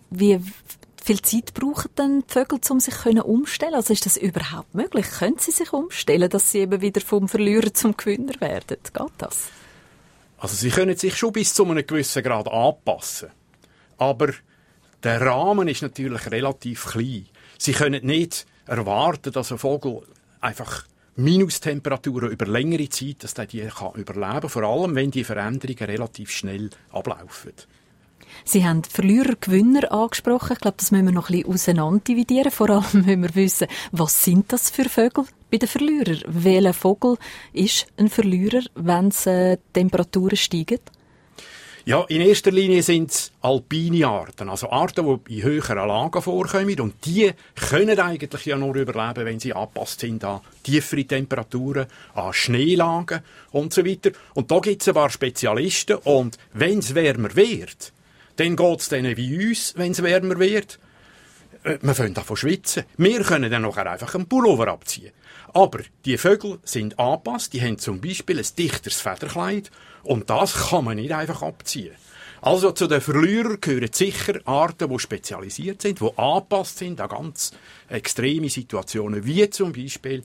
viel Zeit brauchen denn die Vögel, um sich umstellen? Also ist das überhaupt möglich? Können sie sich umstellen, dass sie eben wieder vom Verlierer zum Gewinner werden? Geht das? Also sie können sich schon bis zu einem gewissen Grad anpassen. Aber der Rahmen ist natürlich relativ klein. Sie können nicht erwarten, dass ein Vogel einfach Minustemperaturen über längere Zeit, dass der die überleben kann. Vor allem, wenn die Veränderungen relativ schnell ablaufen. Sie haben Verlierer, Gewinner angesprochen. Ich glaube, das müssen wir noch ein bisschen auseinander dividieren. Vor allem müssen wir wissen, was sind das für Vögel bei den Verlierern? Welcher Vogel ist ein Verlierer, wenn die Temperaturen steigen? Ja, in erster Linie sind es alpine Arten, also Arten, die in höheren Lagen vorkommen. Und die können eigentlich ja nur überleben, wenn sie angepasst sind an tiefere Temperaturen, an Schneelagen und so weiter. Und da gibt es ein paar Spezialisten. Und wenn es wärmer wird, dann geht es denen wie uns, wenn es wärmer wird. Wir fangen davon schwitzen. Wir können dann nachher einfach einen Pullover abziehen. Aber die Vögel sind angepasst, die haben zum Beispiel ein dichteres Federkleid und das kann man nicht einfach abziehen. Also zu den Verlierern gehören sicher Arten, die spezialisiert sind, die angepasst sind an ganz extreme Situationen, wie zum Beispiel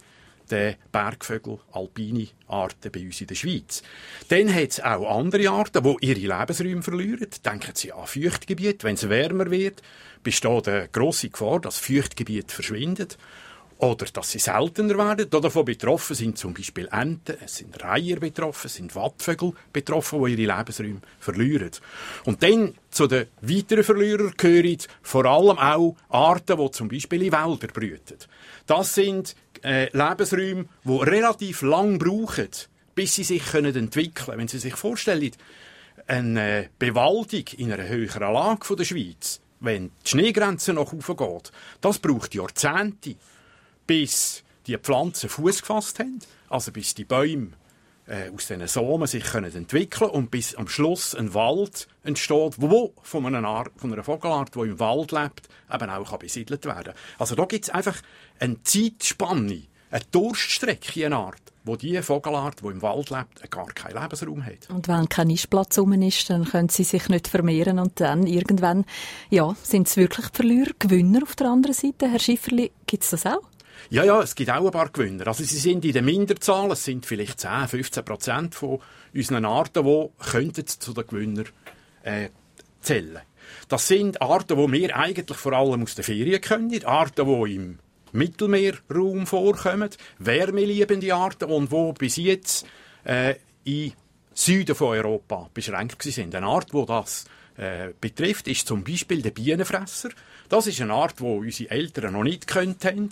den Bergvögel, alpine Arten bei uns in der Schweiz. Dann hat es auch andere Arten, die ihre Lebensräume verlieren. Denken Sie an Feuchtgebiete. Wenn es wärmer wird, besteht eine grosse Gefahr, dass Feuchtgebiete verschwinden. Oder dass sie seltener werden. Davon betroffen sind zum Beispiel Enten, es sind Reiher betroffen, es sind Wattvögel betroffen, die ihre Lebensräume verlieren. Und dann zu den weiteren Verlierern gehören vor allem auch Arten, die zum Beispiel in Wäldern brüten. Das sind Lebensräume, die relativ lang brauchen, bis sie sich entwickeln können. Wenn Sie sich vorstellen, eine Bewaldung in einer höheren Lage der Schweiz, wenn die Schneegrenze noch hochgeht, das braucht Jahrzehnte, bis die Pflanzen Fuß gefasst haben, also bis die Bäume aus diesen Samen sich entwickeln können und bis am Schluss ein Wald entsteht, wo von einer Vogelart, die im Wald lebt, eben auch besiedelt werden kann. Also da gibt es einfach eine Zeitspanne, eine Durststrecke, eine Art, wo die Vogelart, die im Wald lebt, gar keinen Lebensraum hat. Und wenn kein Nistplatz rum ist, dann können sie sich nicht vermehren und dann irgendwann, ja, sind es wirklich die Verlierer, Gewinner auf der anderen Seite? Herr Schifferli, gibt es das auch? Ja, es gibt auch ein paar Gewinner. Also sie sind in der Minderzahl, es sind vielleicht 10-15% von unseren Arten, die könnten zu den Gewinnern zählen. Das sind Arten, die wir eigentlich vor allem aus den Ferien kennen, Arten, die im Mittelmeerraum vorkommen, wärmeliebende Arten und die bis jetzt im Süden von Europa beschränkt sind. Eine Art, die das betrifft, ist zum Beispiel der Bienenfresser. Das ist eine Art, die unsere Eltern noch nicht gekannt haben.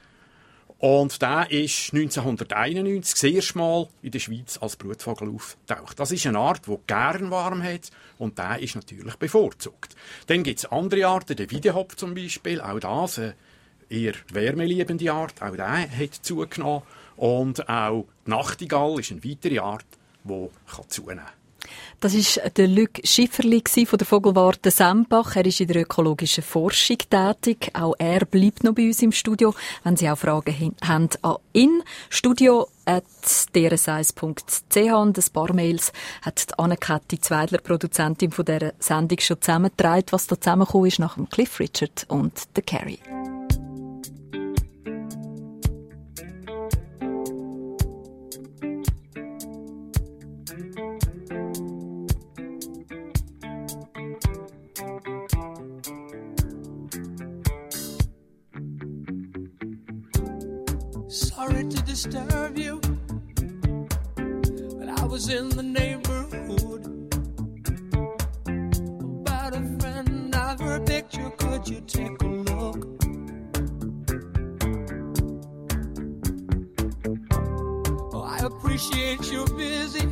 Und der ist 1991 das erste Mal in der Schweiz als Brutvogel aufgetaucht. Das ist eine Art, die gern warm hat und der ist natürlich bevorzugt. Dann gibt es andere Arten, der Wiedehopf zum Beispiel, auch das eine eher wärmeliebende Art, auch der hat zugenommen. Und auch die Nachtigall ist eine weitere Art, die zunehmen kann. Das war der Luc Schifferli von der Vogelwarte Sempach. Er ist in der ökologischen Forschung tätig. Auch er bleibt noch bei uns im Studio. Wenn Sie auch Fragen haben an ihn, studio@drs1.ch und ein paar Mails hat die Anne-Kathi Zweidler, Produzentin von dieser Sendung, schon zusammengetragen, was da zusammengekommen ist nach dem Cliff Richard und der Carrie. Sorry to disturb you, but I was in the neighborhood about a friend of her picture. Could you take a look? Oh, I appreciate you're busy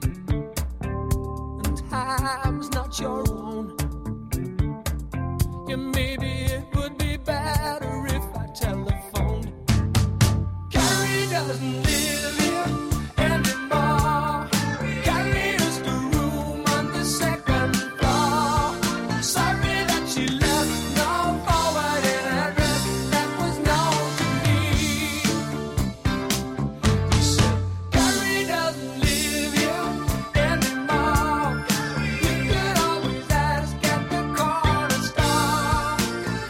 and time's not your own. Yeah, maybe it would be better if I telephoned. Doesn't live here anymore. Carrie used to room on the second floor. Sorry that she left no forwarding address that was known to me. He said, Carrie doesn't live here anymore. You could always ask at the corner store.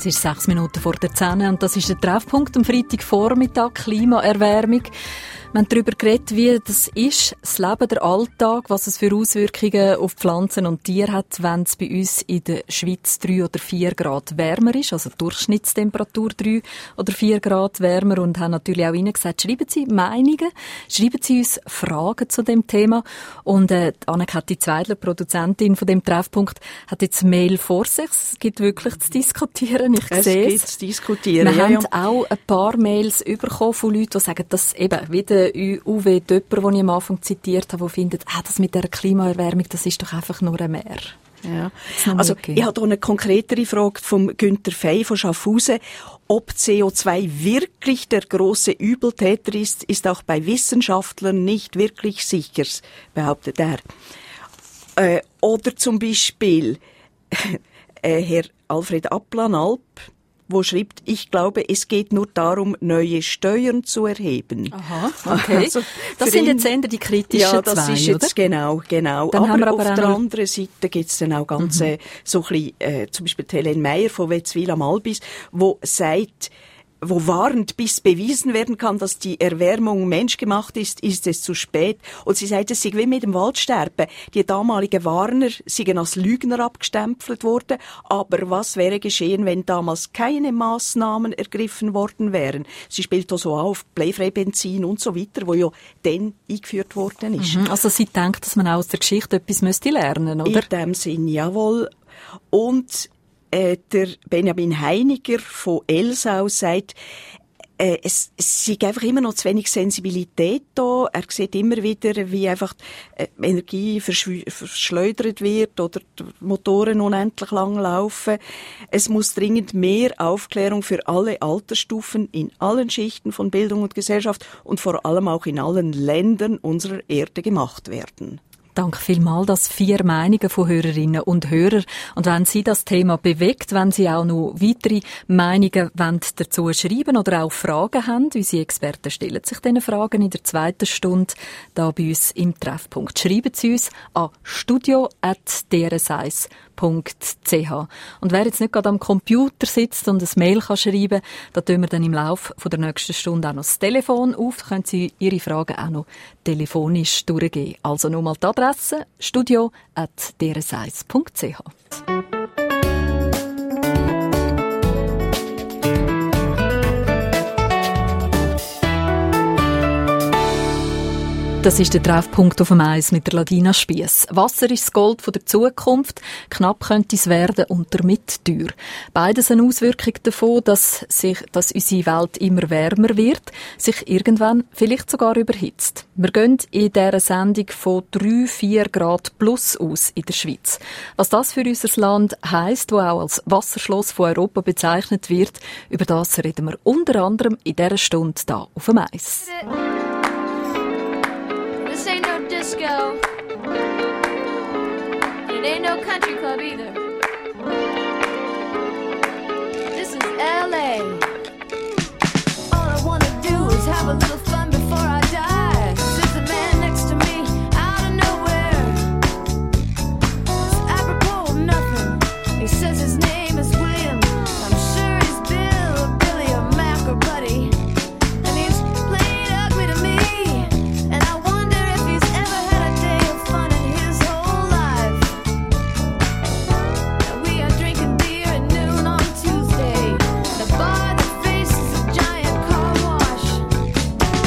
Es ist 6 Minuten vor der 10 und das ist der Treffpunkt am Freitagvormittag, Klimaerwärmung. Wir haben darüber geredet, wie das ist, das Leben, der Alltag, was es für Auswirkungen auf Pflanzen und Tiere hat, wenn es bei uns in der Schweiz 3 oder 4 Grad wärmer ist, also Durchschnittstemperatur 3 oder 4 Grad wärmer, und haben natürlich auch Ihnen gesagt, schreiben Sie Meinungen, schreiben Sie uns Fragen zu dem Thema. Und Anne-Kathi Zweidler, Produzentin von dem Treffpunkt, hat jetzt Mail vor sich. Es gibt wirklich zu diskutieren, ich sehe es. Es gibt zu diskutieren, Wir ja, haben auch ein paar Mails bekommen von Leuten, die sagen, dass eben, wie der Uwe Döpper, den ich am Anfang zitiert habe, der findet, das mit der Klimaerwärmung, das ist doch einfach nur ein Meer. Ja. Also, ich habe hier eine konkretere Frage vom Günther Fey von Schaffhausen. Ob CO2 wirklich der große Übeltäter ist, ist auch bei Wissenschaftlern nicht wirklich sicher, behauptet er. Oder zum Beispiel Herr Alfred Applanalp, wo schreibt, ich glaube, es geht nur darum, neue Steuern zu erheben. Aha, okay. Also, das sind jetzt eher die kritischen ja, das zwei, ist jetzt oder? Genau. Dann haben wir aber aber auf der auch noch- anderen Seite gibt's dann auch ganz so ein bisschen, zum Beispiel die Helene Meyer von Wetzwil am Albis, wo warnt, bis bewiesen werden kann, dass die Erwärmung menschgemacht ist es zu spät. Und sie sagt, es sei wie mit dem Waldsterben. Die damaligen Warner seien als Lügner abgestempelt worden. Aber was wäre geschehen, wenn damals keine Massnahmen ergriffen worden wären? Sie spielt da so auf Bleifreibenzin und so weiter, wo ja dann eingeführt worden ist. Also sie denkt, dass man auch aus der Geschichte etwas müsste lernen, oder? In dem Sinn, jawohl. Und der Benjamin Heiniger von Elsau sagt, es sei einfach immer noch zu wenig Sensibilität da. Er sieht immer wieder, wie einfach Energie verschleudert wird oder die Motoren unendlich lang laufen. Es muss dringend mehr Aufklärung für alle Altersstufen in allen Schichten von Bildung und Gesellschaft und vor allem auch in allen Ländern unserer Erde gemacht werden. Danke vielmals, das 4 Meinungen von Hörerinnen und Hörern. Und wenn Sie das Thema bewegt, wenn Sie auch noch weitere Meinungen dazu schreiben oder auch Fragen haben, unsere Experten stellen sich diese Fragen in der 2. Stunde da bei uns im Treffpunkt. Schreiben Sie uns an studio@drs1.ch. Und wer jetzt nicht gerade am Computer sitzt und ein Mail kann schreiben, da tun wir dann im Laufe der nächsten Stunde auch noch das Telefon auf. Da können Sie Ihre Fragen auch noch telefonisch durchgeben. Also nochmal die Adresse studio@drs1.ch. Das ist der Treffpunkt auf dem Eis mit der Ladina Spiess. Wasser ist das Gold der Zukunft. Knapp könnte es werden und damit teuer. Beides eine Auswirkung davon, dass unsere Welt immer wärmer wird, sich irgendwann vielleicht sogar überhitzt. Wir gehen in dieser Sendung von 3-4 Grad plus aus in der Schweiz. Was das für unser Land heisst, das auch als Wasserschloss von Europa bezeichnet wird, über das reden wir unter anderem in dieser Stunde hier auf dem Eis. This ain't no disco. It ain't no country club either. This is LA. All I wanna do is have a little fun before I die. There's a man next to me out of nowhere. It's apropos of nothing. He says his name is William. I'm sure he's Bill or Billy or Mac or Buddy. And he's playing ugly to me. And I wonder if he's ever had a day of fun in his whole life. And we are drinking beer at noon on Tuesday. The bar that faces a giant car wash.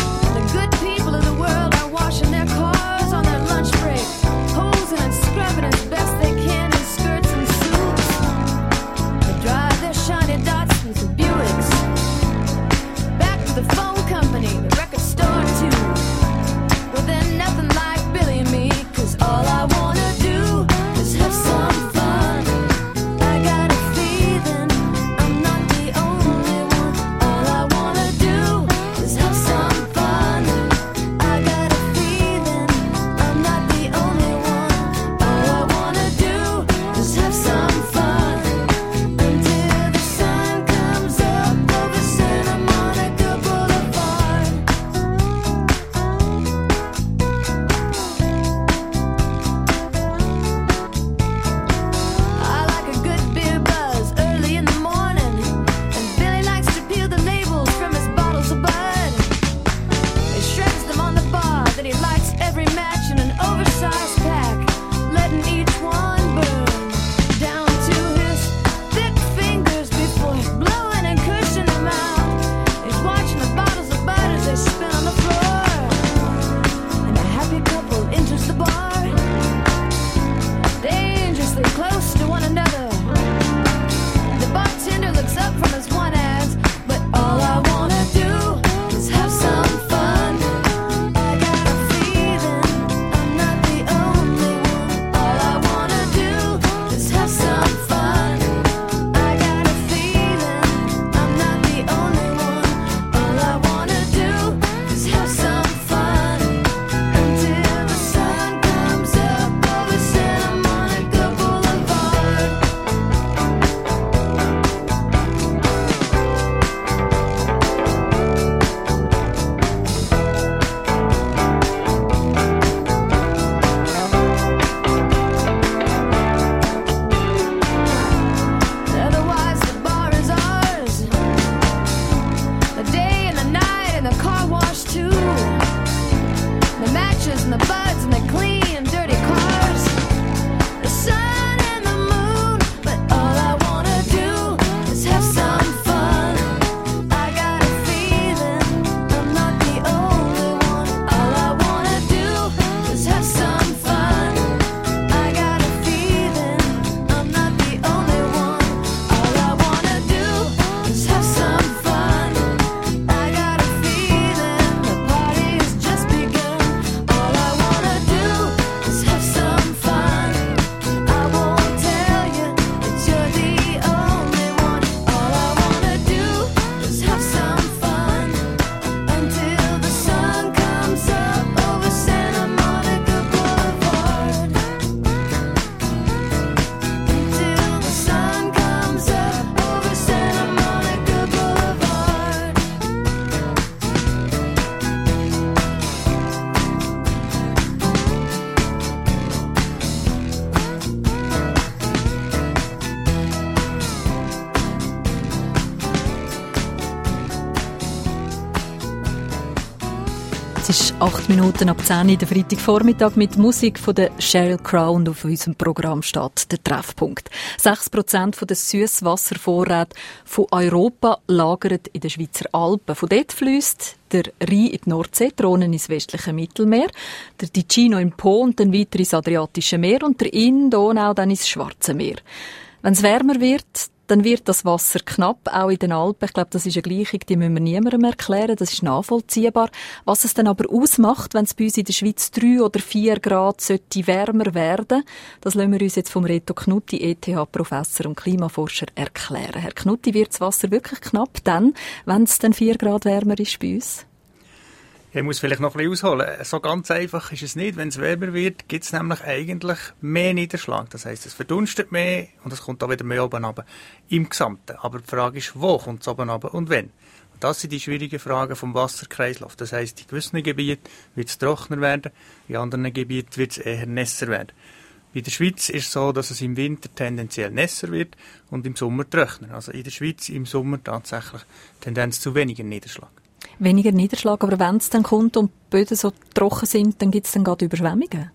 Es ist 8 Minuten ab 10 Uhr, der Freitagvormittag mit Musik von der Sheryl Crow und auf unserem Programm steht der Treffpunkt. 6% der Süsswasservorräte von Europa lagern in den Schweizer Alpen. Von dort fliesst der Rhein in die Nordsee, die Rhone ins westliche Mittelmeer, der Ticino im Po und dann weiter ins Adriatische Meer und der Inn, Donau dann ins Schwarze Meer. Wenn es wärmer wird, dann wird das Wasser knapp, auch in den Alpen. Ich glaube, das ist eine Gleichung, die müssen wir niemandem erklären, das ist nachvollziehbar. Was es dann aber ausmacht, wenn es bei uns in der Schweiz 3 oder 4 Grad sollte wärmer werden, das lassen wir uns jetzt vom Reto Knutti, ETH-Professor und Klimaforscher, erklären. Herr Knutti, wird das Wasser wirklich knapp dann, wenn es dann 4 Grad wärmer ist bei uns? Ich muss vielleicht noch ein bisschen ausholen. So ganz einfach ist es nicht. Wenn es wärmer wird, gibt es nämlich eigentlich mehr Niederschlag. Das heisst, es verdunstet mehr und es kommt auch wieder mehr oben runter. Im Gesamten. Aber die Frage ist, wo kommt es oben runter und wenn? Und das sind die schwierigen Fragen vom Wasserkreislauf. Das heisst, in gewissen Gebieten wird es trockener werden, in anderen Gebieten wird es eher nässer werden. Bei der Schweiz ist es so, dass es im Winter tendenziell nässer wird und im Sommer trockener. Also in der Schweiz im Sommer tatsächlich Tendenz zu weniger Niederschlag. Weniger Niederschlag, aber wenn es dann kommt und die Böden so trocken sind, dann gibt es dann gerade Überschwemmungen?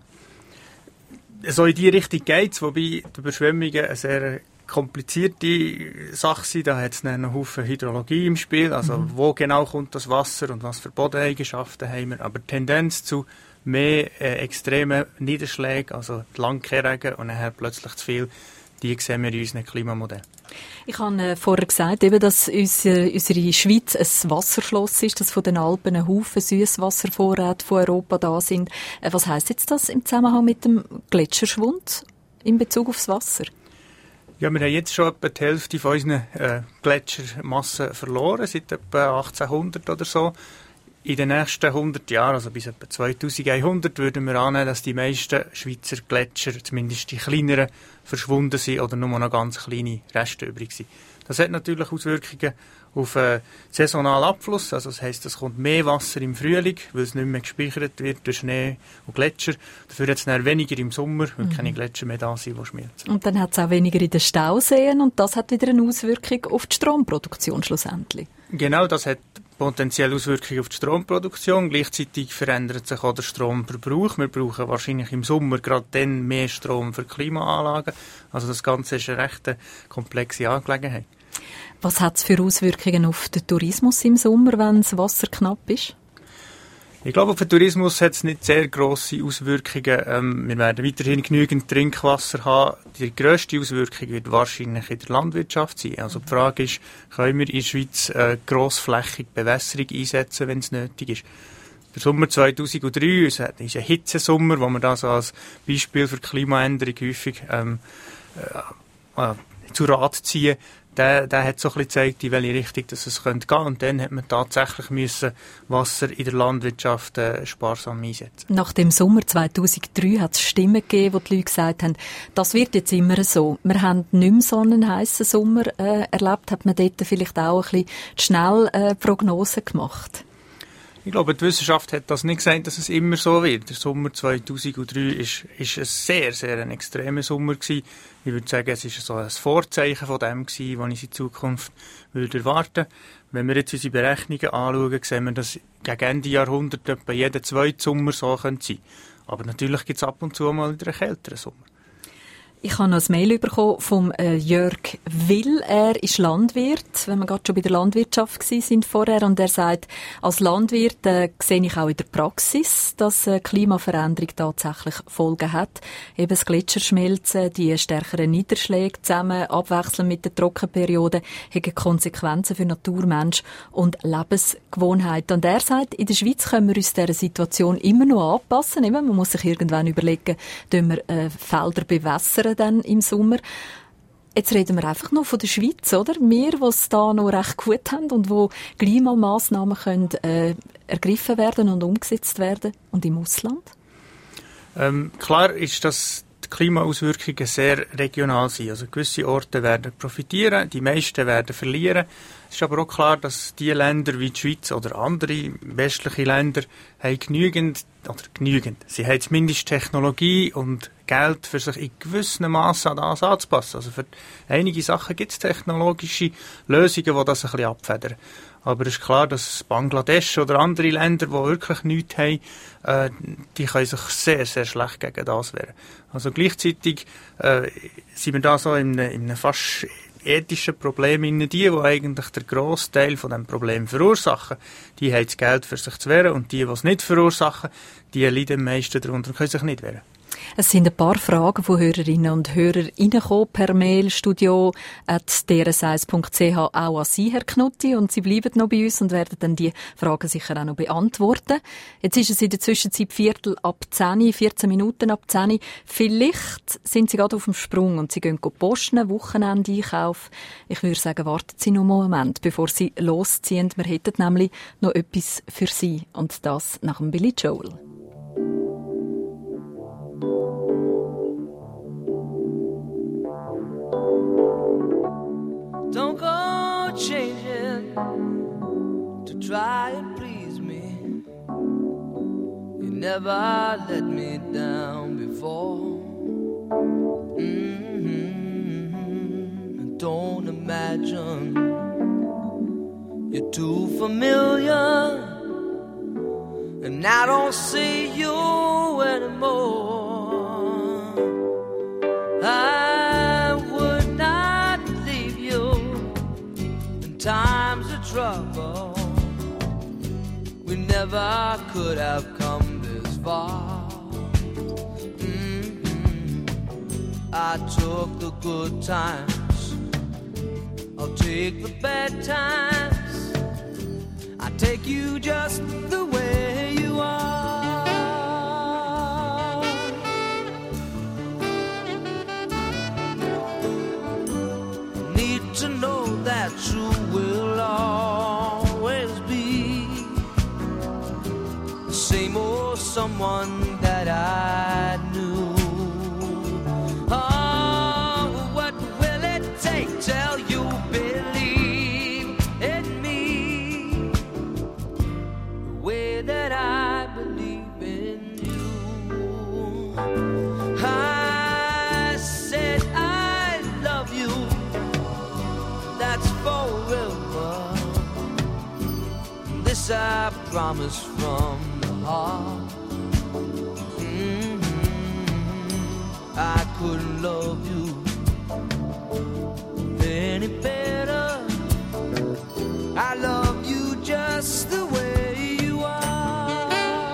So in die Richtung geht es, wobei die Überschwemmungen eine sehr komplizierte Sache sind. Da hat es einen Haufen Hydrologie im Spiel, also wo genau kommt das Wasser und was für Bodeneigenschaften haben wir. Aber die Tendenz zu mehr extremen Niederschlägen, also Langkehrregen und nachher plötzlich zu viel, die sehen wir in unseren Klimamodellen. Ich habe vorher gesagt, eben, dass unsere Schweiz ein Wasserschloss ist, dass von den Alpen ein Haufen Süsswasservorräte von Europa da sind. Was heisst jetzt das im Zusammenhang mit dem Gletscherschwund in Bezug aufs Wasser? Ja, wir haben jetzt schon etwa die Hälfte von unseren Gletschermassen verloren, seit etwa 1800 oder so. In den nächsten 100 Jahren, also bis etwa 2100, würden wir annehmen, dass die meisten Schweizer Gletscher, zumindest die kleineren, verschwunden sind oder nur noch ganz kleine Reste übrig sind. Das hat natürlich Auswirkungen auf saisonalen Abfluss. Also das heisst, es kommt mehr Wasser im Frühling, weil es nicht mehr gespeichert wird durch Schnee und Gletscher. Dafür hat es dann weniger im Sommer, weil keine Gletscher mehr da sind, die schmelzen. Und dann hat es auch weniger in den Stauseen und das hat wieder eine Auswirkung auf die Stromproduktion schlussendlich. Genau, das hat potenziell Auswirkungen auf die Stromproduktion. Gleichzeitig verändert sich auch der Stromverbrauch. Wir brauchen wahrscheinlich im Sommer gerade dann mehr Strom für Klimaanlagen. Also das Ganze ist eine recht komplexe Angelegenheit. Was hat es für Auswirkungen auf den Tourismus im Sommer, wenn das Wasser knapp ist? Ich glaube, auf den Tourismus hat es nicht sehr grosse Auswirkungen. Wir werden weiterhin genügend Trinkwasser haben. Die grösste Auswirkung wird wahrscheinlich in der Landwirtschaft sein. Also die Frage ist, können wir in der Schweiz grossflächig Bewässerung einsetzen, wenn es nötig ist. Der Sommer 2003 ist ein Hitzesommer, wo man das als Beispiel für Klimaänderung häufig zu Rat ziehen. Der hat so ein bisschen gezeigt, in welche Richtung das es gehen könnte. Und dann hat man tatsächlich müssen Wasser in der Landwirtschaft sparsam einsetzen. Nach dem Sommer 2003 hat es Stimmen gegeben, wo die Leute gesagt haben, das wird jetzt immer so. Wir haben nicht mehr so einen heissen Sommer erlebt. Hat man dort vielleicht auch ein bisschen schnell Prognosen gemacht? Ich glaube, die Wissenschaft hat das nicht gesagt, dass es immer so wird. Der Sommer 2003 ist ein sehr, sehr ein extremer Sommer gewesen. Ich würde sagen, es ist so ein Vorzeichen von dem gewesen, was ich in Zukunft würde erwarten. Wenn wir jetzt unsere Berechnungen anschauen, sehen wir, dass gegen Ende Jahrhundert etwa jeder zweite Sommer so sein könnte. Aber natürlich gibt es ab und zu mal wieder einen kälteren Sommer. Ich habe noch ein Mail bekommen vom Jörg Will. Er ist Landwirt, wenn wir gerade schon bei der Landwirtschaft sind vorher. Und er sagt, als Landwirt sehe ich auch in der Praxis, dass Klimaveränderung tatsächlich Folgen hat. Eben das Gletscherschmelzen, die stärkeren Niederschläge zusammen, abwechselnd mit den Trockenperioden, haben Konsequenzen für Natur, Mensch und Lebensgewohnheiten. Und er sagt, in der Schweiz können wir uns dieser Situation immer noch anpassen. Eben, man muss sich irgendwann überlegen, tun wir Felder bewässern dann im Sommer. Jetzt reden wir einfach noch von der Schweiz, oder? Wir, die es da noch recht gut haben und wo Klimamaßnahmen können, ergriffen werden und umgesetzt werden. Und im Ausland? Klar ist, dass die Klimaauswirkungen sehr regional sind. Also gewisse Orte werden profitieren, die meisten werden verlieren. Es ist aber auch klar, dass die Länder wie die Schweiz oder andere westliche Länder haben genügend oder genügend. Sie haben zumindest Technologie und Geld, für sich in gewissem Maße an das anzupassen. Also für einige Sachen gibt es technologische Lösungen, die das ein bisschen abfedern. Aber es ist klar, dass Bangladesch oder andere Länder, die wirklich nichts haben, die können sich sehr, sehr schlecht gegen das wehren. Also gleichzeitig sind wir da so in einem fast ethischen Problem inne. Die eigentlich den Grossteil von dem Problem verursachen, die haben das Geld für sich zu wehren, und die es nicht verursachen, die leiden am meisten darunter und können sich nicht wehren. Es sind ein paar Fragen von Hörerinnen und Hörern reingekommen per Mail studio@drs1.ch auch an Sie, Herr Knutti, und Sie bleiben noch bei uns und werden dann die Fragen sicher auch noch beantworten. Jetzt ist es in der Zwischenzeit 14 Minuten ab 10. Vielleicht sind Sie gerade auf dem Sprung und Sie gehen posten, Wochenende Einkauf. Ich würde sagen, warten Sie noch einen Moment, bevor Sie losziehen. Wir hätten nämlich noch etwas für Sie, und das nach dem Billy Joel. Don't go changing to try and please me. You never let me down before. Don't imagine you're too familiar, and I don't see you anymore. I would not leave you in times of trouble. We never could have come this far. I took the good times, I'll take the bad times. I take you just the way you are. Need to know that you will always be the same old someone that I knew. Oh, what will it take till you believe in me the way that I believe in you? I said I love you, that's forever. This I promise from the heart. I couldn't love you any better. I love you just the way you are.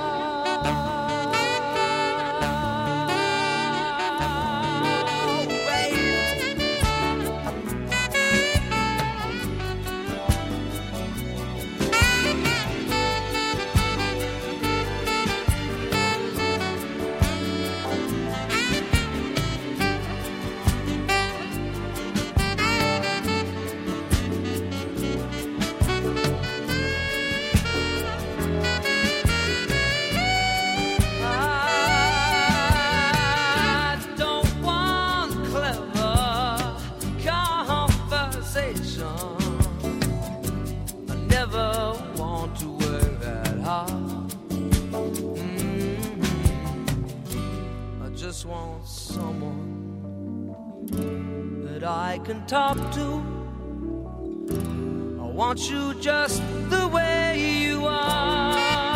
I don't want clever conversation. I never want to work that hard. I just want someone that I can talk to. I want you just the way you are.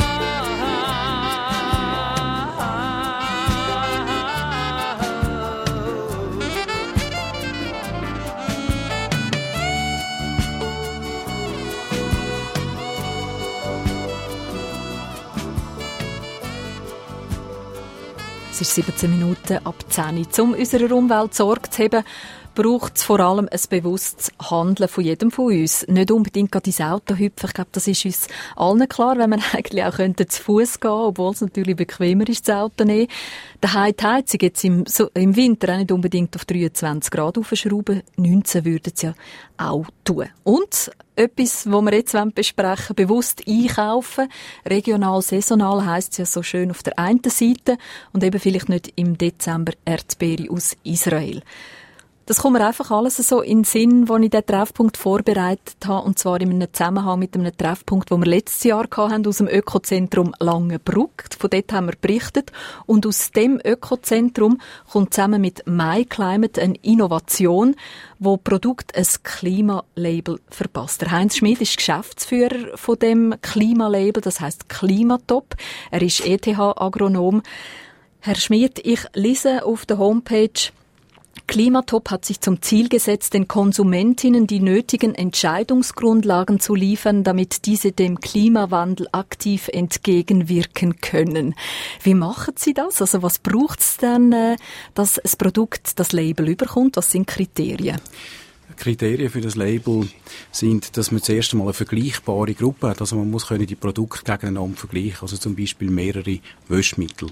Es ist 17 Minuten ab 10. Um unserer Umwelt Sorge zu haben, braucht es vor allem ein bewusstes Handeln von jedem von uns. Nicht unbedingt gerade ins Auto hüpfen. Ich glaube, das ist uns allen klar, wenn man eigentlich auch zu Fuß gehen könnte, obwohl es natürlich bequemer ist, das Auto nehmen. Daheim die Heizung jetzt im Winter auch nicht unbedingt auf 23 Grad aufschrauben. 19 würden es ja auch tun. Und etwas, was wir jetzt besprechen wollen, bewusst einkaufen. Regional, saisonal heisst es ja so schön auf der einen Seite und eben vielleicht nicht im Dezember Erdbeere aus Israel. Das kommt mir einfach alles so in den Sinn, als ich diesen Treffpunkt vorbereitet habe, und zwar in einem Zusammenhang mit einem Treffpunkt, den wir letztes Jahr hatten, aus dem Ökozentrum Langenbrugg. Von dort haben wir berichtet. Und aus dem Ökozentrum kommt zusammen mit MyClimate eine Innovation, wo Produkt ein Klimalabel verpasst. Der Heinz Schmid ist Geschäftsführer von dem Klimalabel, das heisst Klimatop. Er ist ETH-Agronom. Herr Schmid, ich lese auf der Homepage, Klimatop hat sich zum Ziel gesetzt, den Konsumentinnen die nötigen Entscheidungsgrundlagen zu liefern, damit diese dem Klimawandel aktiv entgegenwirken können. Wie machen Sie das? Also was braucht es denn, dass das Produkt das Label überkommt? Was sind Kriterien? Kriterien für das Label sind, dass man zuerst einmal eine vergleichbare Gruppe hat. Also man muss können die Produkte gegeneinander vergleichen. Also zum Beispiel mehrere Waschmittel.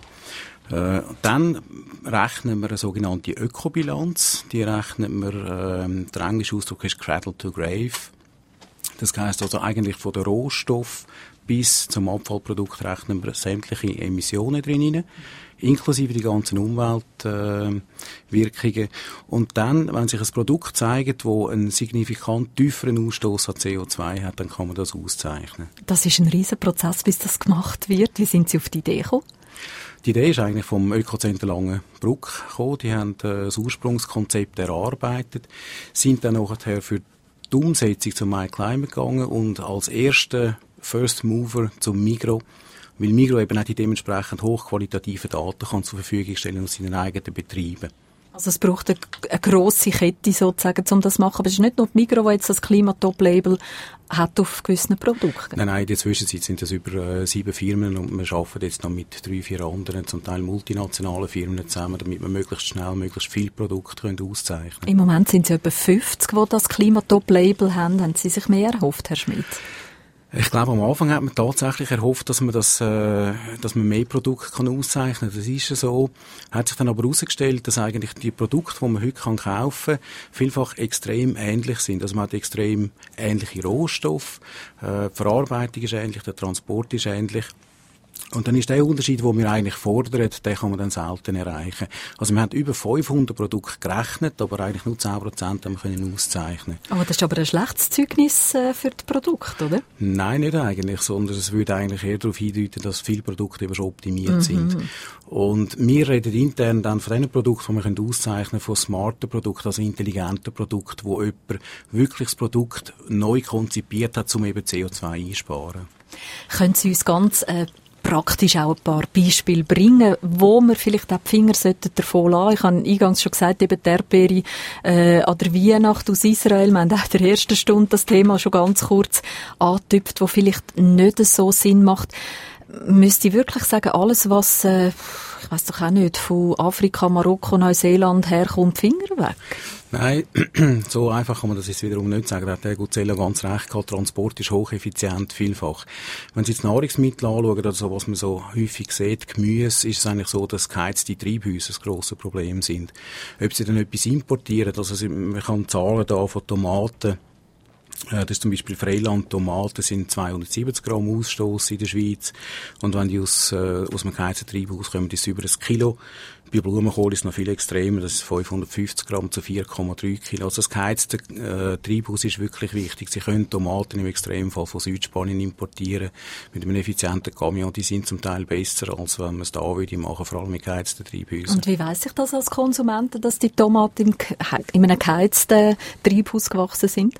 Dann rechnen wir eine sogenannte Ökobilanz. Die rechnet man, der englische Ausdruck ist Cradle to Grave. Das heisst also eigentlich von der Rohstoff bis zum Abfallprodukt rechnen wir sämtliche Emissionen drin, inklusive die ganzen Umweltwirkungen. Und dann, wenn sich ein Produkt zeigt, das einen signifikant tieferen Ausstoß an CO2 hat, dann kann man das auszeichnen. Das ist ein riesen Prozess, bis das gemacht wird. Wie sind Sie auf die Idee gekommen? Die Idee ist eigentlich vom Ökozentrum Langenbrugg gekommen. Die haben das Ursprungskonzept erarbeitet, sind dann nachher für die Umsetzung zum MyClimate gegangen und als erster First Mover zum Migros, weil Migros eben auch die dementsprechend hochqualitativen Daten kann zur Verfügung stellen aus seinen eigenen Betrieben. Also es braucht eine grosse Kette sozusagen, um das zu machen. Aber es ist nicht nur die Migros, die jetzt das Klimatop-Label hat auf gewissen Produkten. Nein, in der Zwischenzeit sind das über 7 Firmen und wir arbeiten jetzt noch mit 3-4 anderen, zum Teil multinationalen Firmen zusammen, damit wir möglichst schnell, möglichst viele Produkte auszeichnen können. Im Moment sind es etwa 50, die das Klimatop-Label haben. Haben Sie sich mehr erhofft, Herr Schmid? Ich glaube, am Anfang hat man tatsächlich erhofft, dass man mehr Produkte auszeichnen kann. Das ist ja so. Hat sich dann aber herausgestellt, dass eigentlich die Produkte, die man heute kaufen kann, vielfach extrem ähnlich sind. Also man hat extrem ähnliche Rohstoffe, die Verarbeitung ist ähnlich, der Transport ist ähnlich. Und dann ist der Unterschied, den wir eigentlich fordern, den kann man dann selten erreichen. Also wir haben über 500 Produkte gerechnet, aber eigentlich nur 10% haben wir können auszeichnen. Aber das ist aber ein schlechtes Zeugnis für das Produkt, oder? Nein, nicht eigentlich, sondern es würde eigentlich eher darauf hindeuten, dass viele Produkte schon optimiert sind. Und wir reden intern dann von den Produkten, die wir auszeichnen können, von smarten Produkten, also intelligenten Produkten, wo jemand wirklich das Produkt neu konzipiert hat, um eben CO2 einsparen. Können Sie uns ganz praktisch auch ein paar Beispiele bringen, wo wir vielleicht auch die Finger davon lassen. Ich habe eingangs schon gesagt, eben die Erdbeere an der Weihnacht aus Israel. Wir haben auch in der ersten Stunde das Thema schon ganz kurz angetippt, wo vielleicht nicht so Sinn macht. Müsste ich wirklich sagen, alles, was, ich weiss doch auch nicht, von Afrika, Marokko, Neuseeland herkommt, Finger weg? Nein, so einfach kann man das jetzt wiederum nicht sagen. Da hat der Guzella ganz recht gehabt. Transport ist hocheffizient, vielfach. Wenn Sie jetzt Nahrungsmittel anschauen, also was man so häufig sieht, Gemüse, ist es eigentlich so, dass geheizte Treibhäuser ein grosses Problem sind. Ob Sie dann etwas importieren, also man kann Zahlen da von Tomaten, das ist zum Beispiel Freiland-Tomaten sind 270 Gramm Ausstoß in der Schweiz. Und wenn die aus einem geheizten Treibhaus kommen, ist es über 1 Kilo. Bei Blumenkohl ist es noch viel extremer, das ist 550 Gramm zu 4,3 Kilo. Also das geheizte Treibhaus ist wirklich wichtig. Sie können Tomaten im Extremfall von Südspanien importieren mit einem effizienten Camion. Die sind zum Teil besser, als wenn man es da würde machen, vor allem mit geheizten Treibhäusern. Und wie weiss ich das als Konsument, dass die Tomaten in einem geheizten Treibhaus gewachsen sind?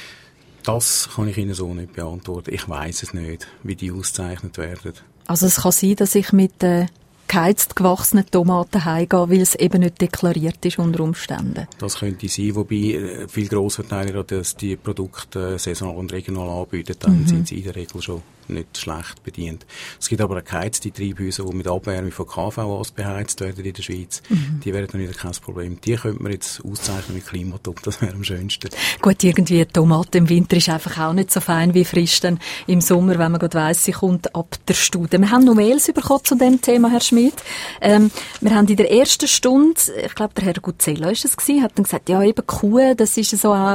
Das kann ich Ihnen so nicht beantworten. Ich weiss es nicht, wie die ausgezeichnet werden. Also es kann sein, dass ich mit geheizt gewachsenen Tomaten heimgehe, weil es eben nicht deklariert ist unter Umständen. Das könnte sein, wobei viele Grossverteiler die Produkte saisonal und regional anbieten, dann sind sie in der Regel schon nicht schlecht bedient. Es gibt aber auch geheizte Treibhäuser, die mit Abwärme von KVAs beheizt werden in der Schweiz. Die wären dann wieder kein Problem. Die könnte man jetzt auszeichnen mit Klimatop, das wäre am schönsten. Gut, irgendwie Tomate im Winter ist einfach auch nicht so fein wie frisch dann im Sommer, wenn man gerade weiss, sie kommt ab der Stude. Wir haben noch Mails bekommen zu dem Thema, Herr Schmid. Wir haben in der ersten Stunde, ich glaube, der Herr Guzella ist es gewesen, hat dann gesagt, ja, eben Kuh, das ist so ein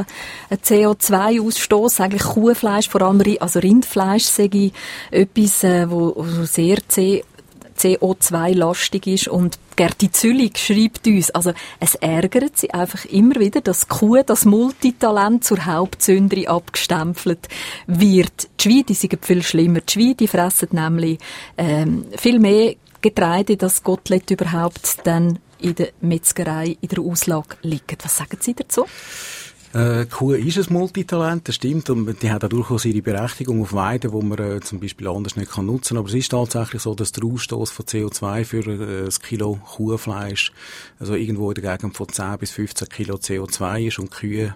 CO2-Ausstoß, eigentlich Kuhfleisch, vor allem also Rindfleisch, sage ich, etwas, wo sehr CO2-lastig ist. Und Gerti Züllig schreibt uns, also es ärgert sie einfach immer wieder, dass die Kuh, das Multitalent zur Hauptsünderin abgestempelt wird. Die Schweine, die sind viel schlimmer. Die Schweine, die fressen nämlich viel mehr Getreide, das Gottlet überhaupt dann in der Metzgerei, in der Auslage liegt. Was sagen Sie dazu? Die Kuh ist ein Multitalent, das stimmt, und die hat auch durchaus ihre Berechtigung auf Weiden, wo man zum Beispiel anders nicht nutzen kann. Aber es ist tatsächlich so, dass der Ausstoß von CO2 für ein Kilo Kuhfleisch also irgendwo in der Gegend von 10 bis 15 Kilo CO2 ist, und Schweine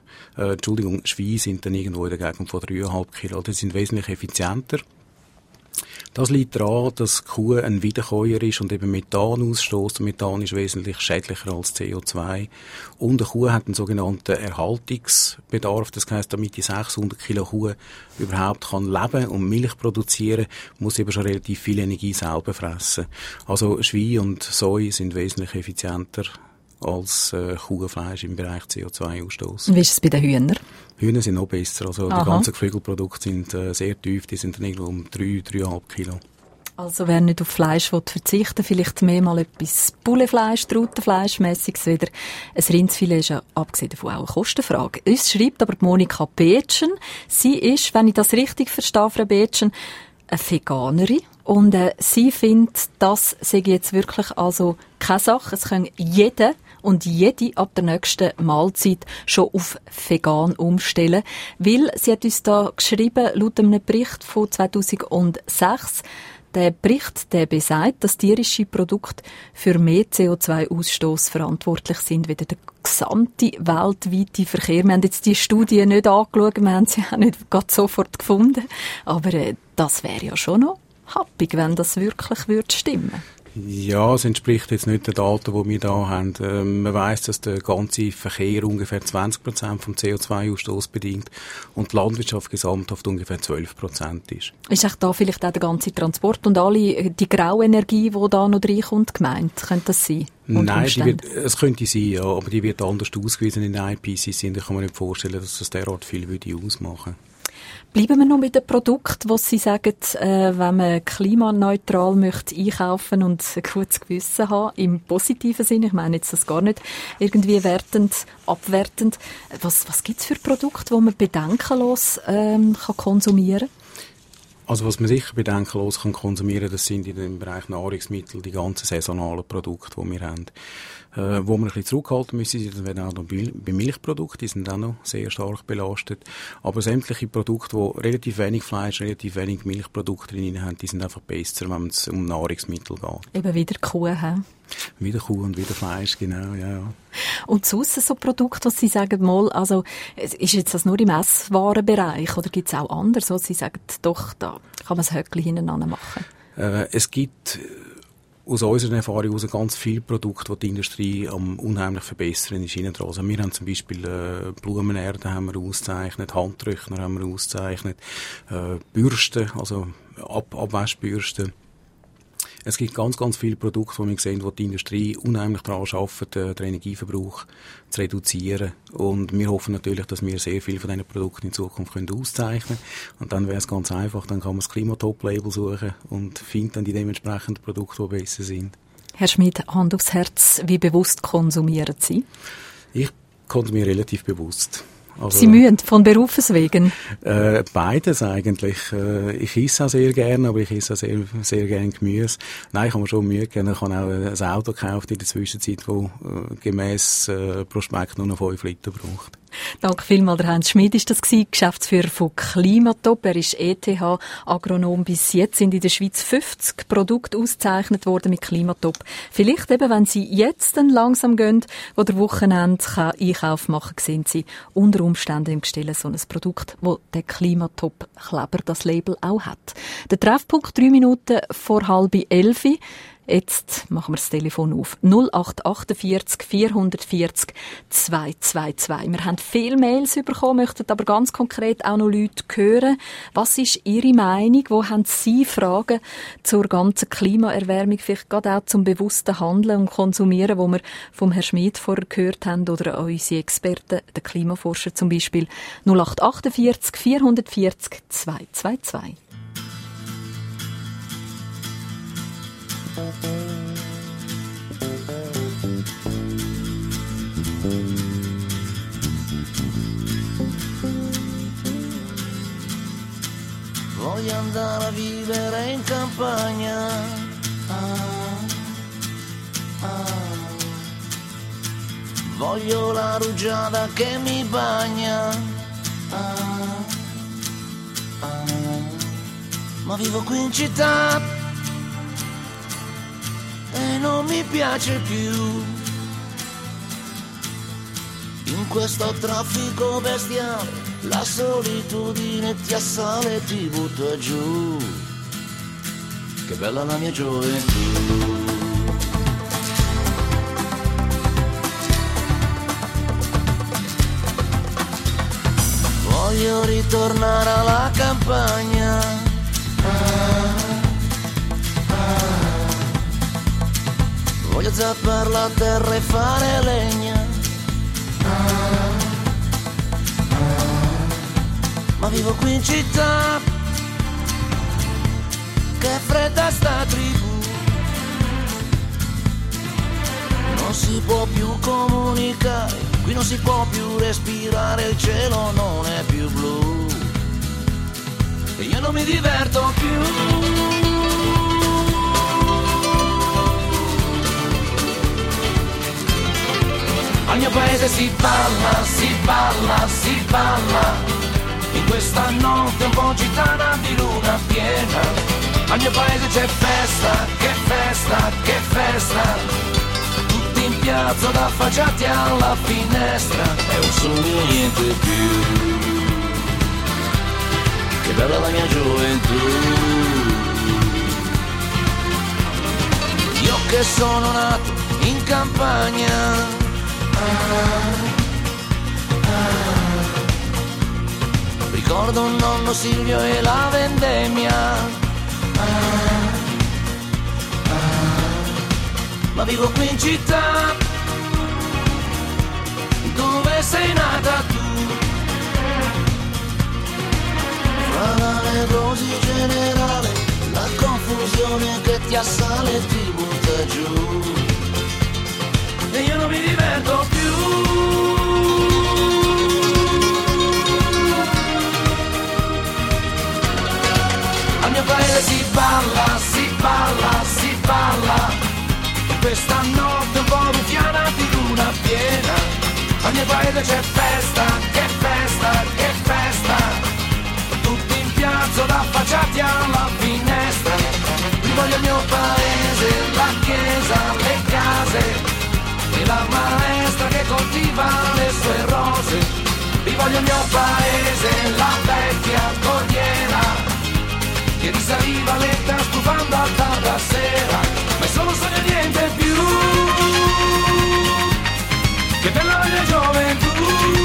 sind dann irgendwo in der Gegend von 3,5 Kilo. Die sind wesentlich effizienter. Das liegt daran, dass die Kuh ein Wiederkäuer ist und eben Methan ausstößt. Methan ist wesentlich schädlicher als CO2. Und eine Kuh hat einen sogenannten Erhaltungsbedarf. Das heisst, damit die 600 Kilo Kuh überhaupt kann leben und Milch produzieren, muss sie eben schon relativ viel Energie selber fressen. Also Schweine und Soi sind wesentlich effizienter als Kuhfleisch im Bereich CO2-Ausstoß. Wie ist es bei den Hühnern? Hühner sind noch besser. Also die ganzen Geflügelprodukte sind sehr tief. Die sind dann irgendwo um 3,5 Kilo. Also wer nicht auf Fleisch verzichten will, vielleicht mehr mal etwas Bullefleisch, Trautenfleischmässiges wieder. Ein Rindsfilet ist ja abgesehen davon auch eine Kostenfrage. Uns schreibt aber Monika Betschen. Sie ist, wenn ich das richtig verstehe, Frau Betschen, eine Veganerin. Und sie findet, das sei jetzt wirklich also keine Sache. Es kann jeder und jede ab der nächsten Mahlzeit schon auf vegan umstellen. Weil, sie hat uns da geschrieben, laut einem Bericht von 2006, der Bericht, der besagt, dass tierische Produkte für mehr CO2-Ausstoß verantwortlich sind, wie der gesamte weltweite Verkehr. Wir haben jetzt die Studie nicht angeschaut, wir haben sie auch nicht gerade sofort gefunden. Aber das wäre ja schon noch happig, wenn das wirklich würde stimmen. Ja, es entspricht jetzt nicht den Daten, die wir da haben. Man weiss, dass der ganze Verkehr ungefähr 20% vom CO2-Ausstoß bedingt und die Landwirtschaft gesamthaft ungefähr 12% ist. Ist echt da vielleicht auch der ganze Transport und alle die Grauenergie, die da noch reinkommt, gemeint? Könnte das sein? Nein, es könnte sein, ja, aber die wird anders ausgewiesen in der IPCC und ich kann mir nicht vorstellen, dass das derart viel ausmachen würde. Bleiben wir noch mit dem Produkt, wo Sie sagen, wenn man klimaneutral möchte einkaufen und ein gutes Gewissen haben, im positiven Sinne, ich meine jetzt das gar nicht irgendwie wertend, abwertend. Was gibt es für Produkte, die man bedenkenlos kann konsumieren kann? Also was man sicher bedenkenlos kann konsumieren, das sind in dem Bereich Nahrungsmittel die ganzen saisonalen Produkte, die wir haben. Wo wir ein bisschen zurückhalten müssen, das werden auch noch bei Milchprodukten, die sind auch noch sehr stark belastet. Aber sämtliche Produkte, die relativ wenig Fleisch, relativ wenig Milchprodukte drin haben, die sind einfach besser, wenn es um Nahrungsmittel geht. Eben wieder Kuh, hä? Wieder Kuh und wieder Fleisch, genau, ja. Und sonst so Produkte, was Sie sagen, mal, also, ist jetzt das nur im Esswarenbereich oder gibt es auch anders, wo Sie sagen, doch, da kann man das Höckli hintereinander machen? Es gibt aus unserer Erfahrung heraus ganz viele Produkte, die die Industrie am unheimlich verbessern ist. Also wir haben zum Beispiel Blumenerden haben wir ausgezeichnet, Handtrockner haben wir ausgezeichnet, Bürsten, also Abwaschbürsten. Es gibt ganz, ganz viele Produkte, die wir sehen, wo die Industrie unheimlich daran arbeitet, den Energieverbrauch zu reduzieren. Und wir hoffen natürlich, dass wir sehr viele von diesen Produkten in Zukunft auszeichnen können. Und dann wäre es ganz einfach, dann kann man das Klimatop-Label suchen und findet dann die dementsprechenden Produkte, die besser sind. Herr Schmid, Hand aufs Herz, wie bewusst konsumieren Sie? Ich konsumiere relativ bewusst. Also, Sie mühen von Berufes wegen? Beides eigentlich. Ich esse auch sehr gerne, aber ich esse auch sehr, sehr gerne Gemüse. Nein, ich habe mir schon Mühe gegeben. Ich habe auch ein Auto gekauft in der Zwischenzeit, das gemäss Prospekt nur noch 5 Liter braucht. Danke vielmals, der Heinz Schmid ist das gewesen, Geschäftsführer von Klimatop. Er ist ETH-Agronom. Bis jetzt sind in der Schweiz 50 Produkte ausgezeichnet worden mit Klimatop. Vielleicht eben, wenn Sie jetzt dann langsam gehen, wo der Wochenende Einkauf machen kann, sehen Sie unter Umständen im Gestell so ein Produkt, wo der Klimatop-Kleber das Label auch hat. Der Treffpunkt 3 Minuten vor 10:30. Jetzt machen wir das Telefon auf. 0848 440 222. Wir haben viele Mails bekommen, möchten aber ganz konkret auch noch Leute hören. Was ist Ihre Meinung? Wo haben Sie Fragen zur ganzen Klimaerwärmung? Vielleicht gerade auch zum bewussten Handeln und Konsumieren, wo wir vom Herrn Schmid vorher gehört haben oder auch unsere Experten, den Klimaforscher zum Beispiel. 0848 440 222. Voglio andare a vivere in campagna. Voglio la rugiada che mi bagna. Ma vivo qui in città e non mi piace più. In questo traffico bestiale la solitudine ti assale e ti butta giù. Che bella la mia gioventù. Voglio ritornare alla campagna. Voglio zappare la terra e fare legna. Ma vivo qui in città, che fredda sta tribù. Non si può più comunicare, qui non si può più respirare, il cielo non è più blu. E io non mi diverto più. Al mio paese si balla, si balla, si balla. In questa notte un po' gitana di luna piena. Al mio paese c'è festa, che festa, che festa. Tutti in piazza da affacciati alla finestra. È un sogno, niente più. Che bella la mia gioventù. Io che sono nato in campagna. Ricordo un nonno Silvio e la vendemmia. Ma vivo qui in città, dove sei nata tu. Fra la nevrosi generale, la confusione che ti assale e ti butta giù. E io non mi diverto più. Al mio paese si balla, si balla, si balla. Questa notte un po' ruffiana di luna piena. Al mio paese c'è festa, che festa, che festa. Tutti in piazza da affacciati alla finestra. Rivoglio il mio paese, la chiesa, le case e la maestra che coltiva le sue rose. Rivoglio il mio paese, la vecchia corriera che risaliva lenta stufando a tarda sera. Ma è solo un sogno, niente più. Che bella la mia gioventù.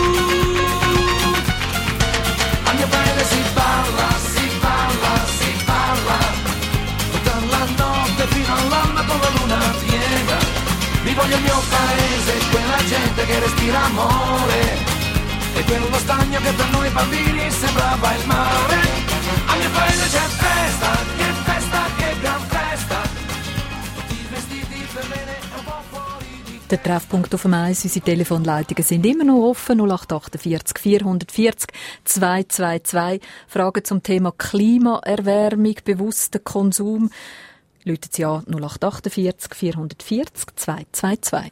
Al mio paese si balla, si balla, si balla. Tutta la notte fino all'alba con la luna piena. Rivoglio il mio paese, quella gente che respira amore. E quello stagno che per noi bambini sembrava il mare. Al mio paese c'è festa, che gran festa. Tutti vestiti per bene e un po' fuori di... Der Treffpunkt auf dem Eis, unsere Telefonleitungen sind immer noch offen. 0848 440 222. Fragen zum Thema Klimaerwärmung, bewusster Konsum. Läutet Sie an 0848 440 222.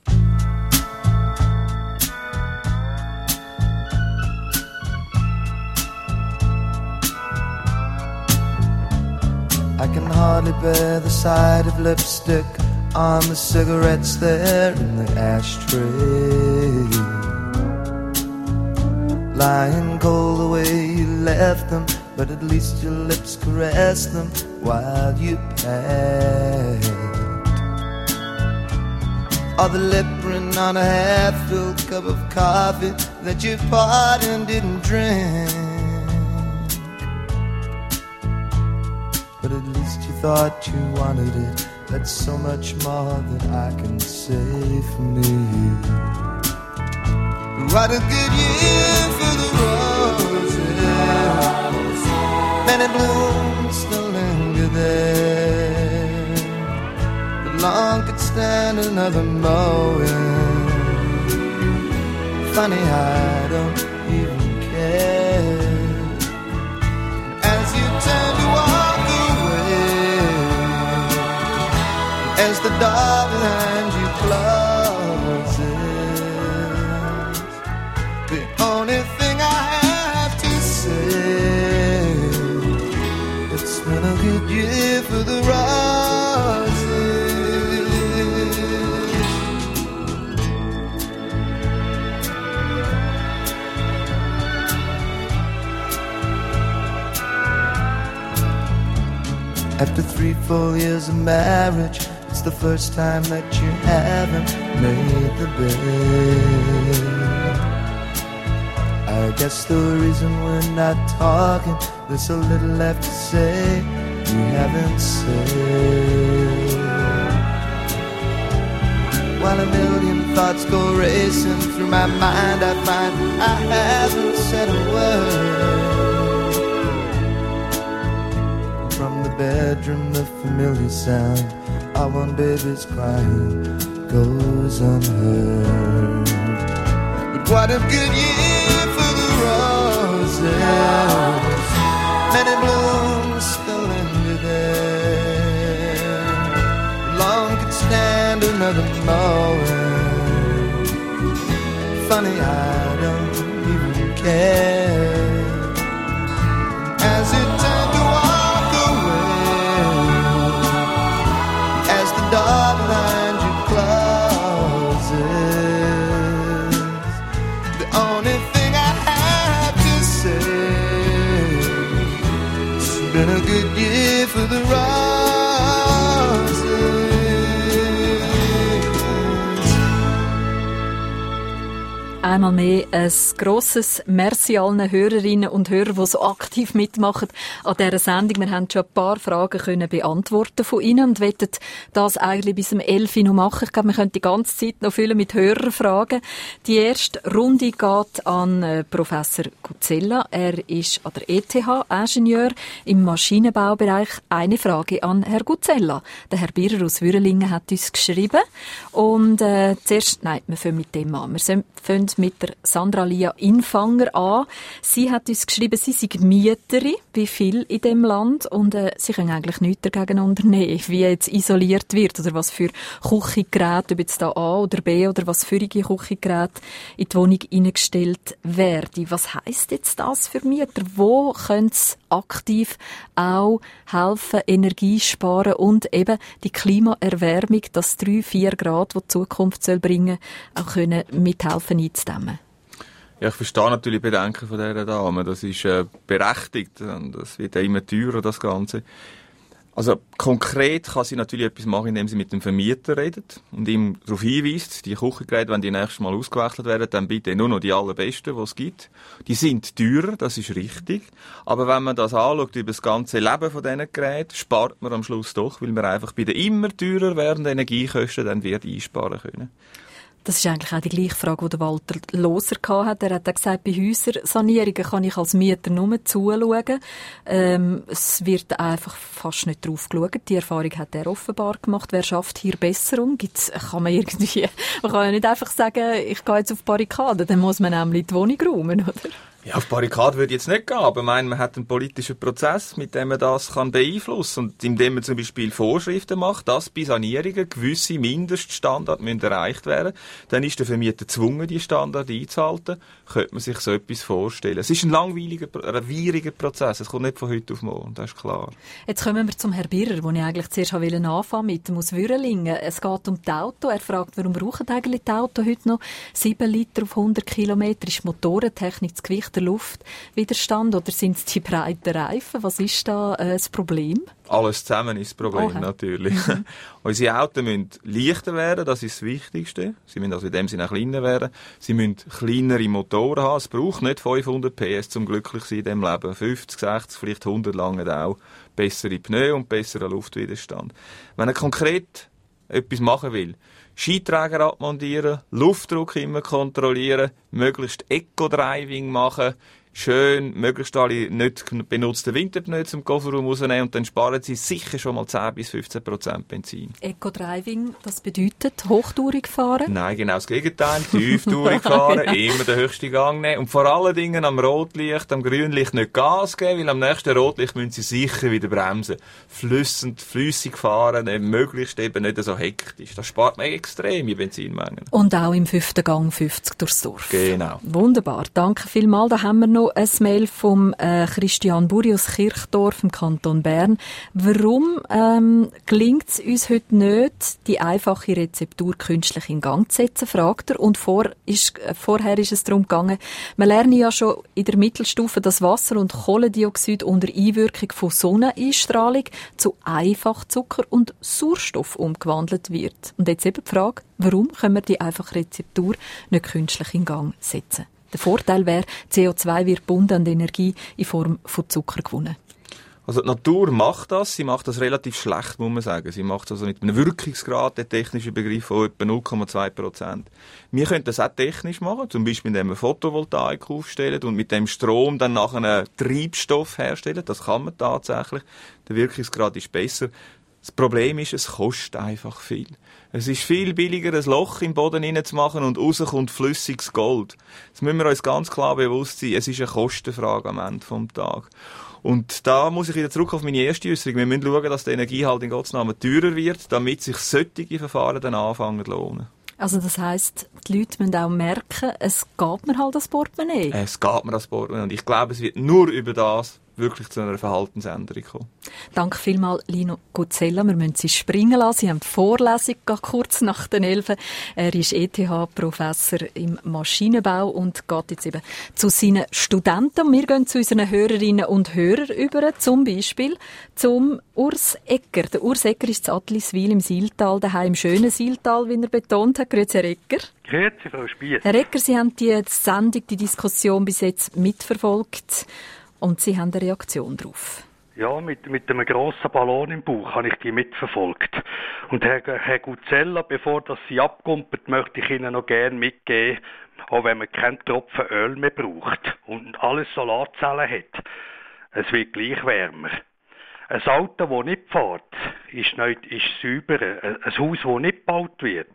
I can hardly bear the sight of lipstick on the cigarettes there in the ashtray. Lying cold the way you left them, but at least your lips caressed them while you passed. Or the lip print on a half-filled cup of coffee that you poured and didn't drink. But at least you thought you wanted it. That's so much more than I can say for me. What a good year for the roses. Many blooms still linger there. could stand another mowing. Funny, I don't even care. As you turn to walk away, as the door behind you closes, the only thing I have to say, it's been a good year for the roses. After 3 full years of marriage, it's the first time that you haven't made the bed. I guess the reason we're not talking, there's so little left to say you haven't said. While a million thoughts go racing through my mind, I find I haven't said a word. From the bedroom, the familiar sound of one baby's crying goes unheard. But what a good year for the roses, many blooms still linger there. Long could stand another mowing. Funny, I don't even care. As it turned to walk away, as the door behind you closes, the only thing I have to say, it's been a good year for the roses. Einmal mehr ein grosses Merci allen Hörerinnen und Hörern, die so aktiv mitmachen an dieser Sendung. Wir haben schon ein paar Fragen können beantworten von Ihnen und wollten das eigentlich bis um 11 Uhr noch machen. Ich glaube, wir können die ganze Zeit noch füllen mit Hörerfragen. Die erste Runde geht an Professor Gutzella. Er ist an der ETH Ingenieur im Maschinenbaubereich. Eine Frage an Herrn Gutzella. Der Herr Birrer aus Würrelingen hat uns geschrieben. Und zuerst, nein, wir fangen mit dem an. Wir fangen mit der Sandra Lia Infanger an. Sie hat uns geschrieben, sie sei Mieterin, wie viel in dem Land, und sie können eigentlich nichts dagegen unternehmen, wie jetzt isoliert wird oder was für Küchengeräte, ob jetzt da A oder B oder was für Küchengeräte in die Wohnung eingestellt werden. Was heisst jetzt das für Mieter? Wo können sie aktiv auch helfen, Energie sparen und eben die Klimaerwärmung, das 3-4 Grad, die die Zukunft soll bringen, auch können mithelfen einzudämmen? Ja, ich verstehe natürlich die Bedenken von dieser Dame. Das ist berechtigt und das wird ja immer teurer, das Ganze. Also konkret kann sie natürlich etwas machen, indem sie mit dem Vermieter redet und ihm darauf hinweist, die Küchengeräte, wenn die nächstes Mal ausgewechselt werden, dann bitte nur noch die allerbesten, die es gibt. Die sind teurer, das ist richtig. Aber wenn man das anschaut über das ganze Leben von diesen Geräten, spart man am Schluss doch, weil man einfach bei den immer teurer werdenden Energiekosten dann wird einsparen können. Das ist eigentlich auch die gleiche Frage, die Walter Loser hatte. Er hat auch gesagt, bei Häusersanierungen kann ich als Mieter nur zuschauen. Es wird einfach fast nicht drauf geschaut. Die Erfahrung hat er offenbar gemacht. Wer schafft hier Besserung? Man kann ja nicht einfach sagen, ich gehe jetzt auf Barrikaden. Dann muss man nämlich die Wohnung räumen, oder? Ja, auf Barrikade würde jetzt nicht gehen, aber man hat einen politischen Prozess, mit dem man das kann beeinflussen und indem man zum Beispiel Vorschriften macht, dass bei Sanierungen gewisse Mindeststandards erreicht werden müssen, dann ist der Vermieter gezwungen, die Standards einzuhalten. Könnte man sich so etwas vorstellen. Es ist ein langweiliger, schwieriger Prozess, es kommt nicht von heute auf morgen, das ist klar. Jetzt kommen wir zum Herrn Birrer, wo ich eigentlich zuerst anfangen mit dem aus Würrelingen. Es geht um die Auto. Er fragt, warum brauchen eigentlich die Auto heute noch 7 Liter auf 100 Kilometer? Ist die Motorentechnik, das Gewicht, der Luftwiderstand oder sind es die breiten Reifen? Was ist da das Problem? Alles zusammen ist das Problem, natürlich. Unsere Autos müssen leichter werden, das ist das Wichtigste. Sie müssen also in dem Sinne auch kleiner werden. Sie müssen kleinere Motoren haben. Es braucht nicht 500 PS zum glücklich sein in diesem Leben. 50, 60, vielleicht 100 lange auch. Bessere Pneu und besseren Luftwiderstand. Wenn er konkret etwas machen will, Skiträger abmontieren, Luftdruck immer kontrollieren, möglichst Eco-Driving machen, schön möglichst alle nicht benutzten Winterpneu zum Kofferraum rausnehmen und dann sparen sie sicher schon mal 10-15% Benzin. Eco-Driving, das bedeutet hochtourig fahren? Nein, genau das Gegenteil. Tiefdurch fahren, immer den höchsten Gang nehmen und vor allen Dingen am Rotlicht, am Grünlicht nicht Gas geben, weil am nächsten Rotlicht müssen sie sicher wieder bremsen. Flüssig fahren, möglichst eben nicht so hektisch. Das spart man extreme Benzinmengen. Und auch im 5. Gang 50 durchs Dorf. Genau. Wunderbar, danke vielmals. Da haben wir noch ein Mail vom Christian Buri aus Kirchdorf im Kanton Bern. Warum gelingt es uns heute nicht, die einfache Rezeptur künstlich in Gang zu setzen, fragt er. Und vorher ist es darum gegangen, wir lernen ja schon in der Mittelstufe, dass Wasser und Kohlendioxid unter Einwirkung von Sonneneinstrahlung zu Einfachzucker und Sauerstoff umgewandelt wird. Und jetzt eben die Frage, warum können wir die einfache Rezeptur nicht künstlich in Gang setzen? Der Vorteil wäre, CO2 wird gebunden an die Energie in Form von Zucker gewonnen. Also die Natur macht das, sie macht das relativ schlecht, muss man sagen. Sie macht das also mit einem Wirkungsgrad, der technische Begriff, von etwa 0,2%. Wir können das auch technisch machen, zum Beispiel indem wir Photovoltaik aufstellen und mit dem Strom dann nachher einen Treibstoff herstellen. Das kann man tatsächlich. Der Wirkungsgrad ist besser. Das Problem ist, es kostet einfach viel. Es ist viel billiger, ein Loch im Boden reinzumachen und raus kommt flüssiges Gold. Das müssen wir uns ganz klar bewusst sein. Es ist eine Kostenfrage am Ende des Tages. Und da muss ich wieder zurück auf meine erste Äußerung. Wir müssen schauen, dass die Energie halt in Gottes Namen teurer wird, damit sich solche Verfahren dann anfangen zu lohnen. Also das heisst, die Leute müssen auch merken, es geht mir halt das Portemonnaie. Es geht mir das Portemonnaie. Und ich glaube, es wird nur über das wirklich zu einer Verhaltensänderung kommen. Danke vielmals, Lino Guzzella. Wir müssen Sie springen lassen. Sie haben die Vorlesung kurz nach den 11. Er ist ETH-Professor im Maschinenbau und geht jetzt eben zu seinen Studenten. Wir gehen zu unseren Hörerinnen und Hörern über, zum Beispiel zum Urs Egger. Der Urs Egger ist in Adliswil im Siltal, daheim im schönen Siltal, wie er betont hat. Grüezi, Herr Egger. Grüezi, Frau Spiess. Herr Egger, Sie haben die Sendung, die Diskussion bis jetzt mitverfolgt. Und Sie haben eine Reaktion darauf? Ja, mit einem grossen Ballon im Bauch habe ich die mitverfolgt. Und Herr Guzzella, bevor das Sie abkumpelt, möchte ich Ihnen noch gerne mitgeben, auch wenn man keinen Tropfen Öl mehr braucht und alles Solarzellen hat, es wird gleich wärmer. Ein Auto, das nicht fährt, ist sauberer. Ein Haus, das nicht gebaut wird,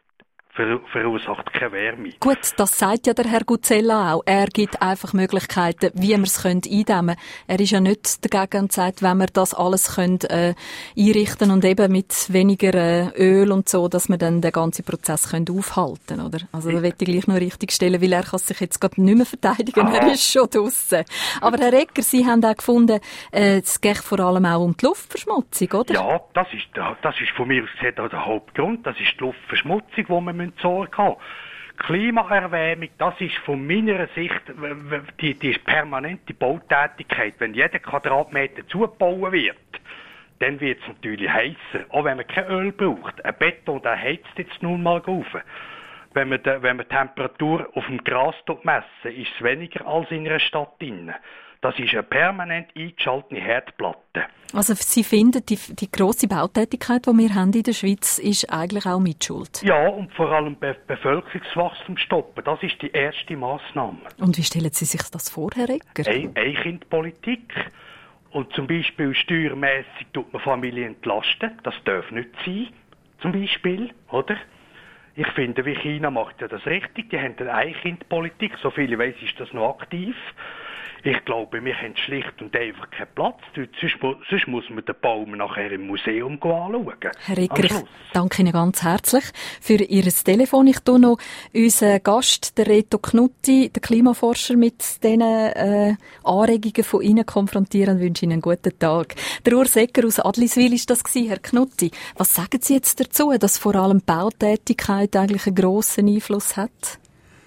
verursacht keine Wärme. Gut, das sagt ja der Herr Guzzella auch. Er gibt einfach Möglichkeiten, wie wir es eindämmen können. Er ist ja nicht dagegen und sagt, wenn wir das alles einrichten und eben mit weniger Öl und so, dass wir dann den ganzen Prozess aufhalten können, oder? Also da möchte ich gleich noch richtig stellen, weil er kann sich jetzt gerade nicht mehr verteidigen. Er ist schon draussen. Aber Herr Egger, Sie haben auch gefunden, es geht vor allem auch um die Luftverschmutzung, oder? Ja, das ist von mir aus gesehen der Hauptgrund. Das ist die Luftverschmutzung, die wir Sorge haben. Klimaerwärmung, das ist von meiner Sicht die permanente Bautätigkeit. Wenn jeder Quadratmeter zugebaut wird, dann wird es natürlich heißer. Auch wenn man kein Öl braucht. Ein Beton, der heizt jetzt nun mal rauf. Wenn man die Temperatur auf dem Gras messen, ist es weniger als in einer Stadt drin. Das ist eine permanent eingeschaltete Herdplatte. Also Sie finden, die grosse Bautätigkeit, die wir haben in der Schweiz, ist eigentlich auch Mitschuld? Ja, und vor allem Bevölkerungswachstum stoppen. Das ist die erste Massnahme. Und wie stellen Sie sich das vor, Herr Egger? Ein-Kind-Politik. Und zum Beispiel steuermässig tut man Familien entlasten. Das darf nicht sein, zum Beispiel, oder? Ich finde, wie China macht ja das richtig. Die haben eine Ein-Kind-Politik. So viel ich weiss, ist das noch aktiv. Ich glaube, wir haben schlicht und einfach keinen Platz. Sonst muss man den Baum nachher im Museum anschauen. Herr Egger, ich danke Ihnen ganz herzlich für Ihr Telefon. Ich tue noch unseren Gast, der Reto Knutti, der Klimaforscher, mit diesen Anregungen von Ihnen konfrontieren und wünsche Ihnen einen guten Tag. Der Urs Egger aus Adliswil ist das gewesen, Herr Knutti. Was sagen Sie jetzt dazu, dass vor allem Bautätigkeit eigentlich einen grossen Einfluss hat?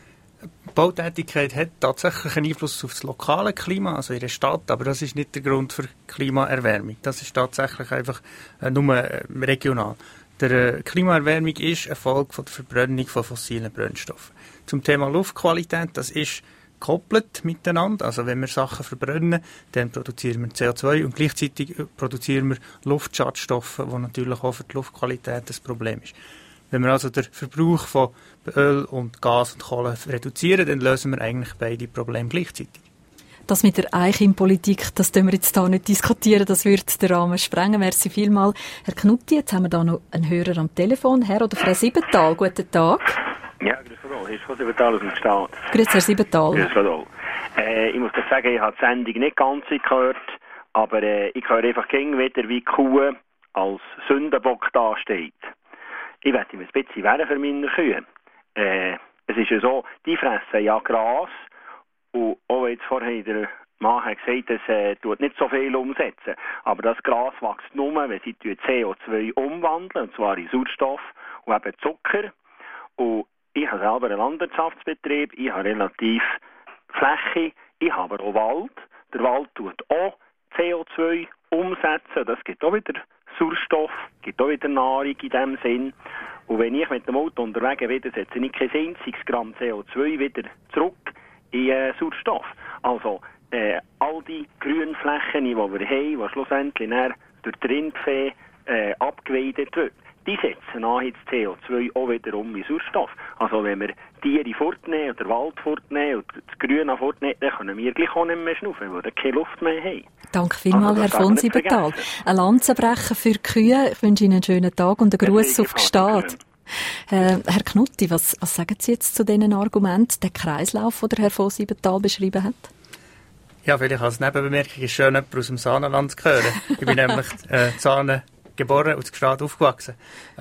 Bautätigkeit hat tatsächlich einen Einfluss auf das lokale Klima, also in der Stadt, aber das ist nicht der Grund für Klimaerwärmung. Das ist tatsächlich einfach nur regional. Die Klimaerwärmung ist eine Folge von der Verbrennung von fossilen Brennstoffen. Zum Thema Luftqualität, das ist gekoppelt miteinander. Also wenn wir Sachen verbrennen, dann produzieren wir CO2 und gleichzeitig produzieren wir Luftschadstoffe, die natürlich auch für die Luftqualität ein Problem ist. Wenn wir also den Verbrauch von Öl und Gas und Kohle reduzieren, dann lösen wir eigentlich beide Probleme gleichzeitig. Das mit der Eichimpolitik, das können wir jetzt hier nicht diskutieren, das würde den Rahmen sprengen. Merci vielmals, Herr Knutti. Jetzt haben wir da noch einen Hörer am Telefon. Herr oder Frau Siebenthal, guten Tag. Ja, grüß Gott, hier ist Frau Siebenthal aus dem Staat. Grüß Herr Siebenthal. Grüß Gott. Ich muss dir sagen, ich habe die Sendung nicht ganz gehört, aber ich höre einfach gegen wieder, wie die Kuh als Sündenbock dasteht. Ich werde ihm ein bisschen wehren für meine Kühe. Es ist ja so, die fressen ja Gras und auch jetzt vorher der Mann hat gesagt, es tut nicht so viel umsetzen. Aber das Gras wächst nur, wenn sie CO2 umwandeln, und zwar in Sauerstoff und eben Zucker. Und ich habe selber einen Landwirtschaftsbetrieb, ich habe relativ Fläche, ich habe aber auch Wald. Der Wald tut auch CO2 umsetzen, das gibt auch wieder Sauerstoff, gibt auch wieder Nahrung in dem Sinn. Und wenn ich mit dem Auto unterwegs bin, setze ich kein einziges Gramm CO2 wieder zurück in Sauerstoff. Also all die Grünflächen, die wir haben, die schlussendlich durch die Rindvieh abgeweidet wird, die setzen nachher das CO2 auch wieder um in Sauerstoff. Also wenn wir Tiere fortnehmen oder Wald fortnehmen und das Grün fortnehmen, dann können wir gleich auch nicht mehr schnaufen, weil wir keine Luft mehr haben. Danke vielmals, Herr von Siebenthal. Ein Lanzenbrechen für die Kühe. Ich wünsche Ihnen einen schönen Tag und einen Gruß auf die Stadt. Herr Knutti, was sagen Sie jetzt zu diesen Argumenten, den Kreislauf, den Herr von Siebenthal beschrieben hat? Ja, vielleicht als Nebenbemerkung ist schön, jemand aus dem Saanenland zu hören. Ich bin nämlich Saanen geboren und in Gstaad aufgewachsen.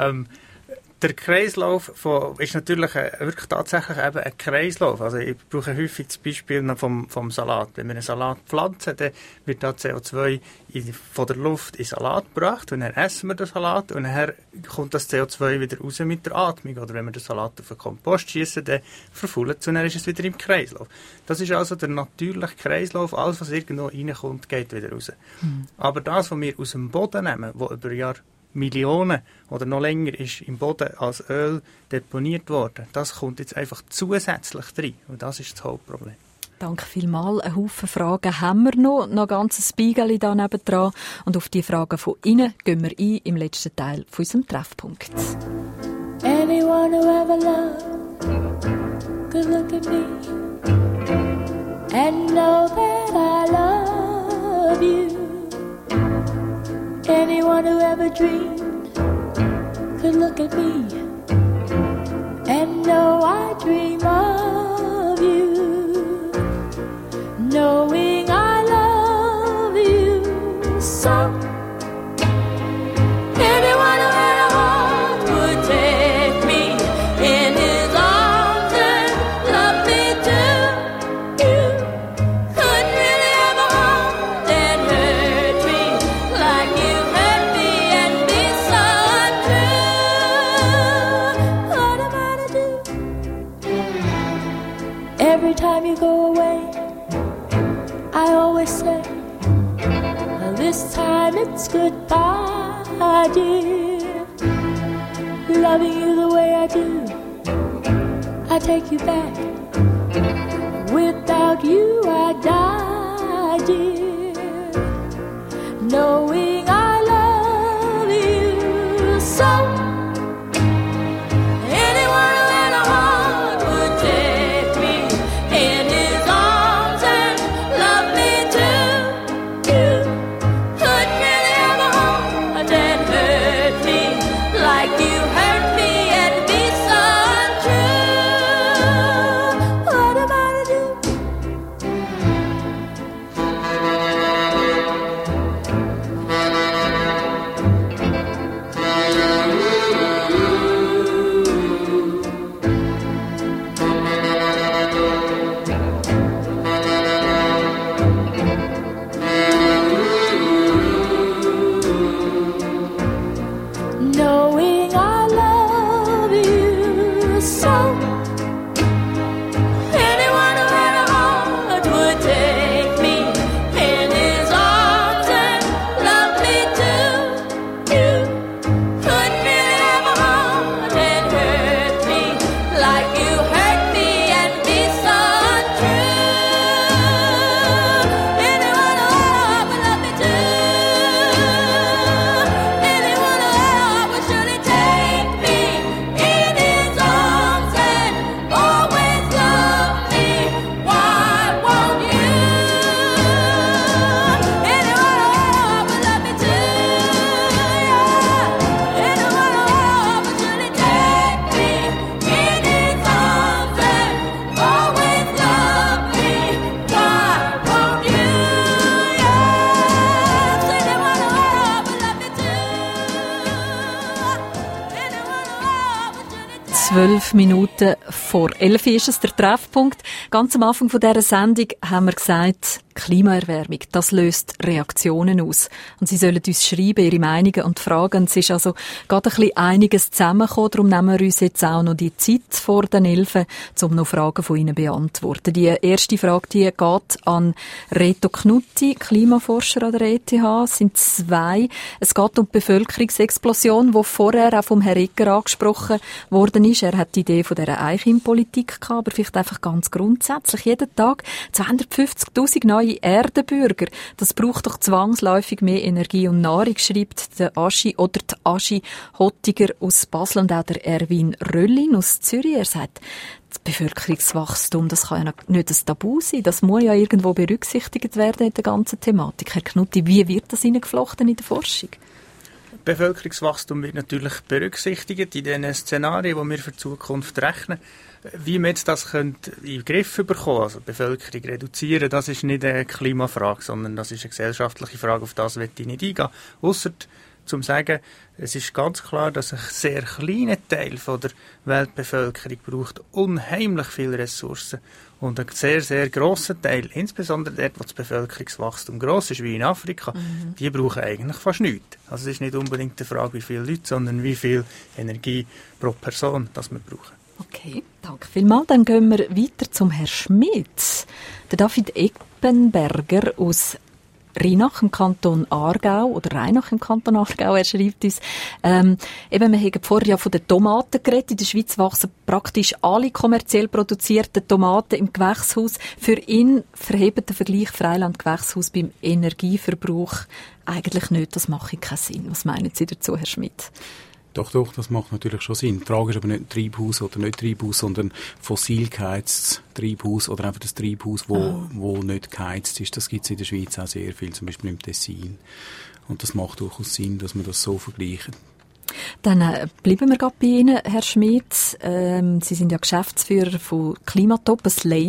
Der Kreislauf ist natürlich wirklich tatsächlich eben ein Kreislauf. Also ich brauche häufig das Beispiel vom Salat. Wenn wir einen Salat pflanzen, dann wird da CO2 von der Luft in den Salat gebracht und dann essen wir den Salat und dann kommt das CO2 wieder raus mit der Atmung. Oder wenn wir den Salat auf den Kompost schießen, dann verfault es und dann ist es wieder im Kreislauf. Das ist also der natürliche Kreislauf. Alles, was irgendwo reinkommt, geht wieder raus. Aber das, was wir aus dem Boden nehmen, was über Jahre Millionen oder noch länger ist im Boden als Öl deponiert worden, das kommt jetzt einfach zusätzlich rein. Und das ist das Hauptproblem. Danke vielmals. Ein Haufen Fragen haben wir noch. Noch ein ganzes Spiegel da nebendran. Und auf die Fragen von Ihnen gehen wir ein im letzten Teil von unserem Treffpunkt. Anyone who ever loved could look at me and know that I love you. Anyone who ever dreamed could look at me and know I dream of you. Knowing I love you so. Anyone who had a heart would take me in his arms and love me too. You couldn't really ever harm and hurt me like you hurt me and be so untrue. What am I to do? Every time you go away, I always say, well, this time it's goodbye, dear. Loving you the way I do, I take you back. Without you, I die, dear. Knowing I love you so. Anyone who had a heart would take me in his arms and love me too. You couldn't really ever harm and hurt me like you hurt me and be so untrue. What am I to do? 12 Minuten vor 11 ist es der Treffpunkt. Ganz am Anfang von dieser Sendung haben wir gesagt, Klimaerwärmung, das löst Reaktionen aus. Und Sie sollen uns schreiben, Ihre Meinungen und Fragen. Es ist also gerade ein bisschen einiges zusammengekommen. Darum nehmen wir uns jetzt auch noch die Zeit vor den 11, um noch Fragen von Ihnen zu beantworten. Die erste Frage, die geht an Reto Knutti, Klimaforscher an der ETH. Es sind zwei. Es geht um die Bevölkerungsexplosion, die vorher auch vom Herrn Egger angesprochen worden ist. Er hat die Idee von dieser Eichim-Politik gehabt, aber vielleicht einfach ganz grundsätzlich. Jeden Tag 250'000 neue Erdenbürger. Das braucht doch zwangsläufig mehr Energie und Nahrung, schreibt der Aschi oder die Aschi Hottiger aus Basel und auch der Erwin Röllin aus Zürich. Er sagt, das Bevölkerungswachstum, das kann ja nicht ein Tabu sein. Das muss ja irgendwo berücksichtigt werden in der ganzen Thematik. Herr Knutti, wie wird das hineingeflochten in der Forschung? Bevölkerungswachstum wird natürlich berücksichtigt in den Szenarien, die wir für die Zukunft rechnen. Wie wir jetzt das in den Griff bekommen, also die Bevölkerung reduzieren, das ist nicht eine Klimafrage, sondern das ist eine gesellschaftliche Frage, auf das will ich nicht eingehen. Ausser zum sagen, es ist ganz klar, dass ein sehr kleiner Teil von der Weltbevölkerung braucht unheimlich viele Ressourcen und ein sehr, sehr grosser Teil, insbesondere dort, wo das Bevölkerungswachstum gross ist, wie in Afrika, die brauchen eigentlich fast nichts. Also es ist nicht unbedingt die Frage, wie viele Leute, sondern wie viel Energie pro Person das wir brauchen. Okay, danke vielmals. Dann gehen wir weiter zum Herrn Schmidt. Der David Eppenberger aus Rheinach im Kanton Aargau, oder Rheinach im Kanton Aargau, er schreibt uns, wir haben vorher ja von den Tomaten geredet. In der Schweiz wachsen praktisch alle kommerziell produzierten Tomaten im Gewächshaus. Für ihn verhebt der Vergleich Freiland-Gewächshaus beim Energieverbrauch eigentlich nicht. Das macht keinen Sinn. Was meinen Sie dazu, Herr Schmidt? Doch, das macht natürlich schon Sinn. Die Frage ist aber nicht Treibhaus oder nicht Treibhaus, sondern fossil geheiztes Treibhaus oder einfach das Treibhaus, wo nicht geheizt ist. Das gibt es in der Schweiz auch sehr viel, zum Beispiel im Tessin. Und das macht durchaus Sinn, dass wir das so vergleichen. Dann bleiben wir gerade bei Ihnen, Herr Schmidt. Sie sind ja Geschäftsführer von Klimatop,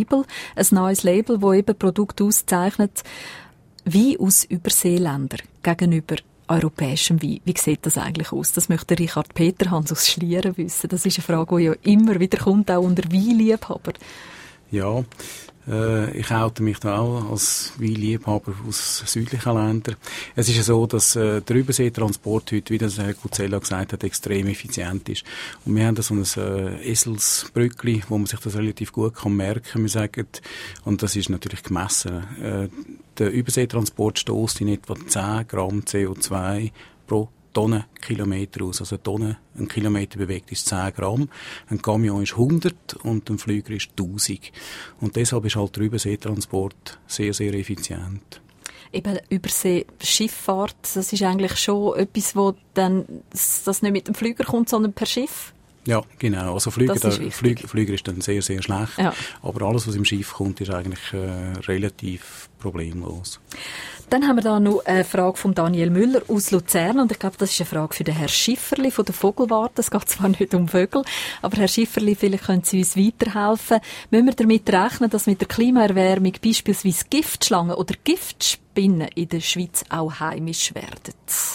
ein neues Label, das eben Produkte auszeichnet, Wein aus Überseeländern gegenüber europäischem Wein. Wie sieht das eigentlich aus? Das möchte Richard Peterhans aus Schlieren wissen. Das ist eine Frage, die ja immer wieder kommt, auch unter Weinliebhaber. Ja, ich oute mich da auch als Weinliebhaber aus südlichen Ländern. Es ist ja so, dass der Überseetransport heute, wie das Herr Cuzzella gesagt hat, extrem effizient ist. Und wir haben da so ein Eselsbrückli, wo man sich das relativ gut kann merken. Wir sagen, und das ist natürlich gemessen, der Überseetransport stößt in etwa 10 Gramm CO2 pro Tonnenkilometer aus. Also ein Kilometer bewegt ist 10 Gramm, ein Camion ist 100 und ein Flüger ist 1000. Und deshalb ist halt der Überseetransport sehr, sehr effizient. Eben Überseeschifffahrt, das ist eigentlich schon etwas, wo dann das nicht mit dem Flüger kommt, sondern per Schiff? Ja, genau. Also Flüger ist dann sehr, sehr schlecht. Ja. Aber alles, was im Schiff kommt, ist eigentlich relativ problemlos. Dann haben wir da noch eine Frage von Daniel Müller aus Luzern. Und ich glaube, das ist eine Frage für den Herrn Schifferli von der Vogelwarte. Es geht zwar nicht um Vögel, aber Herr Schifferli, vielleicht können Sie uns weiterhelfen. Müssen wir damit rechnen, dass mit der Klimaerwärmung beispielsweise Giftschlangen oder Giftspinnen in der Schweiz auch heimisch werden?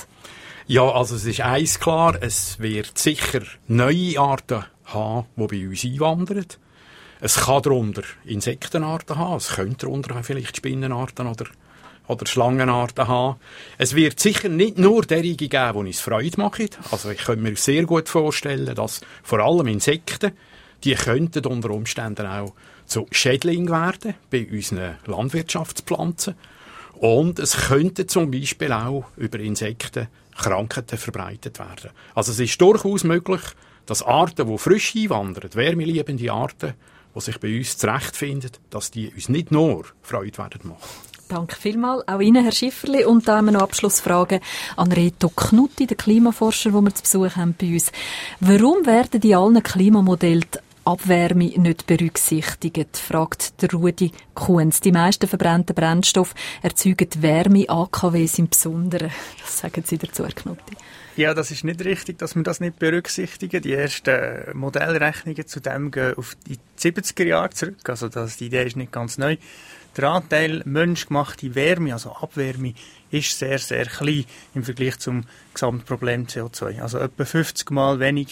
Ja, also es ist eins klar, es wird sicher neue Arten haben, die bei uns einwandern. Es kann darunter Insektenarten haben, es könnte darunter vielleicht Spinnenarten oder Schlangenarten haben. Es wird sicher nicht nur derige geben, die uns Freude machen. Also ich könnte mir sehr gut vorstellen, dass vor allem Insekten, die könnten unter Umständen auch zu Schädlingen werden bei unseren Landwirtschaftspflanzen. Und es könnte zum Beispiel auch über Insekten Krankheiten verbreitet werden. Also es ist durchaus möglich, dass Arten, die frisch einwandern, wärmeliebende Arten, die sich bei uns zurechtfinden, dass die uns nicht nur Freude werden machen. Danke vielmals. Auch Ihnen, Herr Schifferli. Und da haben wir noch Abschlussfragen an Reto Knutti, den Klimaforscher, den wir zu Besuch haben bei uns. Warum werden in allen Klimamodellen Abwärme nicht berücksichtigt, fragt der Rudi Kunz. Die meisten verbrannten Brennstoffe erzeugen Wärme, AKWs im Besonderen. Was sagen Sie dazu, Herr Knutti? Ja, das ist nicht richtig, dass wir das nicht berücksichtigen. Die ersten Modellrechnungen zu dem gehen auf die 70er Jahre zurück. Also die Idee ist nicht ganz neu. Der Anteil menschgemachte Wärme, also Abwärme, ist sehr, sehr klein im Vergleich zum Gesamtproblem CO2. Also etwa 50 Mal weniger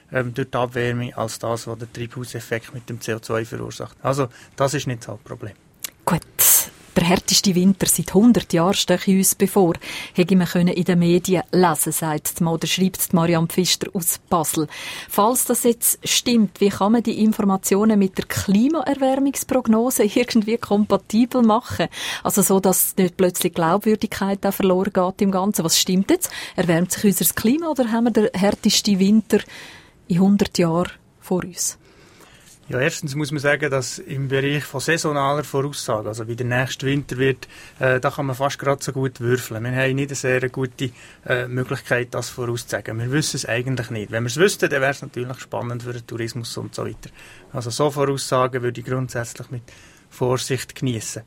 durch die Abwärme als das, was der Treibhauseffekt mit dem CO2 verursacht. Also das ist nicht so ein Problem. Gut. Der härteste Winter seit 100 Jahren steht uns bevor. Hätte man in den Medien lesen, sagt oder schreibt Marianne Pfister aus Basel. Falls das jetzt stimmt, wie kann man die Informationen mit der Klimaerwärmungsprognose irgendwie kompatibel machen? Also so, dass nicht plötzlich Glaubwürdigkeit auch verloren geht im Ganzen. Was stimmt jetzt? Erwärmt sich unser Klima oder haben wir den härtesten Winter in 100 Jahren vor uns? Ja, erstens muss man sagen, dass im Bereich von saisonaler Voraussage, also wie der nächste Winter wird, da kann man fast gerade so gut würfeln. Wir haben nicht eine sehr gute Möglichkeit, das vorauszusagen. Wir wissen es eigentlich nicht. Wenn wir es wüssten, dann wäre es natürlich spannend für den Tourismus und so weiter. Also so Voraussagen würde ich grundsätzlich mit Vorsicht genießen.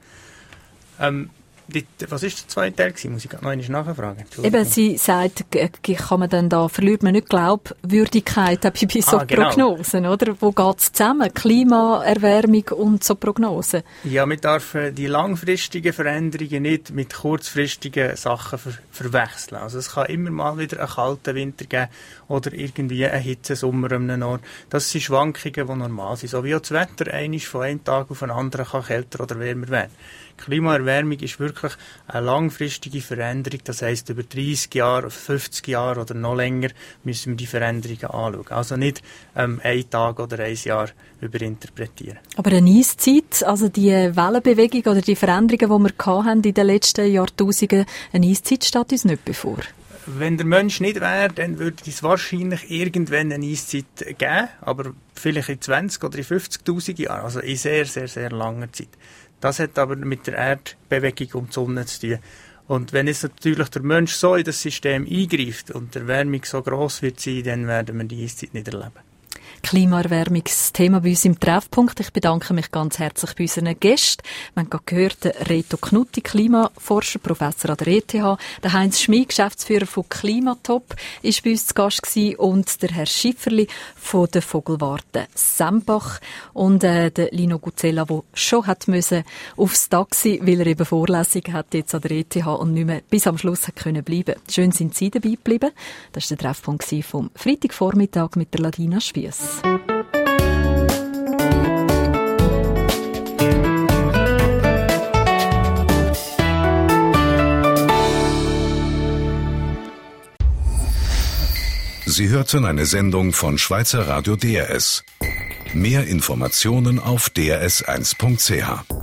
Was war der zweite Teil gewesen? Muss ich noch einmal nachfragen? Eben, sie sagt, kann man dann da, verliert man nicht Glaubwürdigkeit bei so Prognosen, oder? Wo geht es zusammen? Klimaerwärmung und so Prognosen? Ja, man darf die langfristigen Veränderungen nicht mit kurzfristigen Sachen verwechseln. Also es kann immer mal wieder einen kalten Winter geben oder irgendwie einen Hitzesommer an einem Ort. Das sind Schwankungen, die normal sind. So wie auch das Wetter von einem Tag auf den anderen kann kälter oder wärmer werden. Klimaerwärmung ist wirklich eine langfristige Veränderung. Das heisst, über 30 Jahre, 50 Jahre oder noch länger müssen wir die Veränderungen anschauen. Also nicht einen Tag oder ein Jahr überinterpretieren. Aber eine Eiszeit, also die Wellenbewegung oder die Veränderungen, die wir hatten in den letzten Jahrtausenden, eine Eiszeit steht uns nicht bevor. Wenn der Mensch nicht wäre, dann würde es wahrscheinlich irgendwann eine Eiszeit geben, aber vielleicht in 20 oder in 50'000 Jahren, also in sehr, sehr, sehr langer Zeit. Das hat aber mit der Erdbewegung um die Sonne zu tun. Und wenn jetzt natürlich der Mensch so in das System eingreift und die Erwärmung so gross wird sein, dann werden wir die Eiszeit nicht erleben. Klimaerwärmungsthema bei uns im Treffpunkt. Ich bedanke mich ganz herzlich bei unseren Gästen. Wir haben gerade gehört, der Reto Knutti, Klimaforscher, Professor an der ETH, der Heinz Schmid, Geschäftsführer von Klimatop, ist bei uns zu Gast gewesen, und der Herr Schifferli von der Vogelwarte Sembach und der Lino Guzzella, der schon hat müssen aufs Taxi, weil er eben Vorlesungen hat jetzt an der ETH und nicht mehr bis am Schluss hat können bleiben. Schön sind Sie dabei geblieben. Das war der Treffpunkt vom Freitagvormittag mit der Ladina Spiess. Sie hörten eine Sendung von Schweizer Radio DRS. Mehr Informationen auf drs1.ch.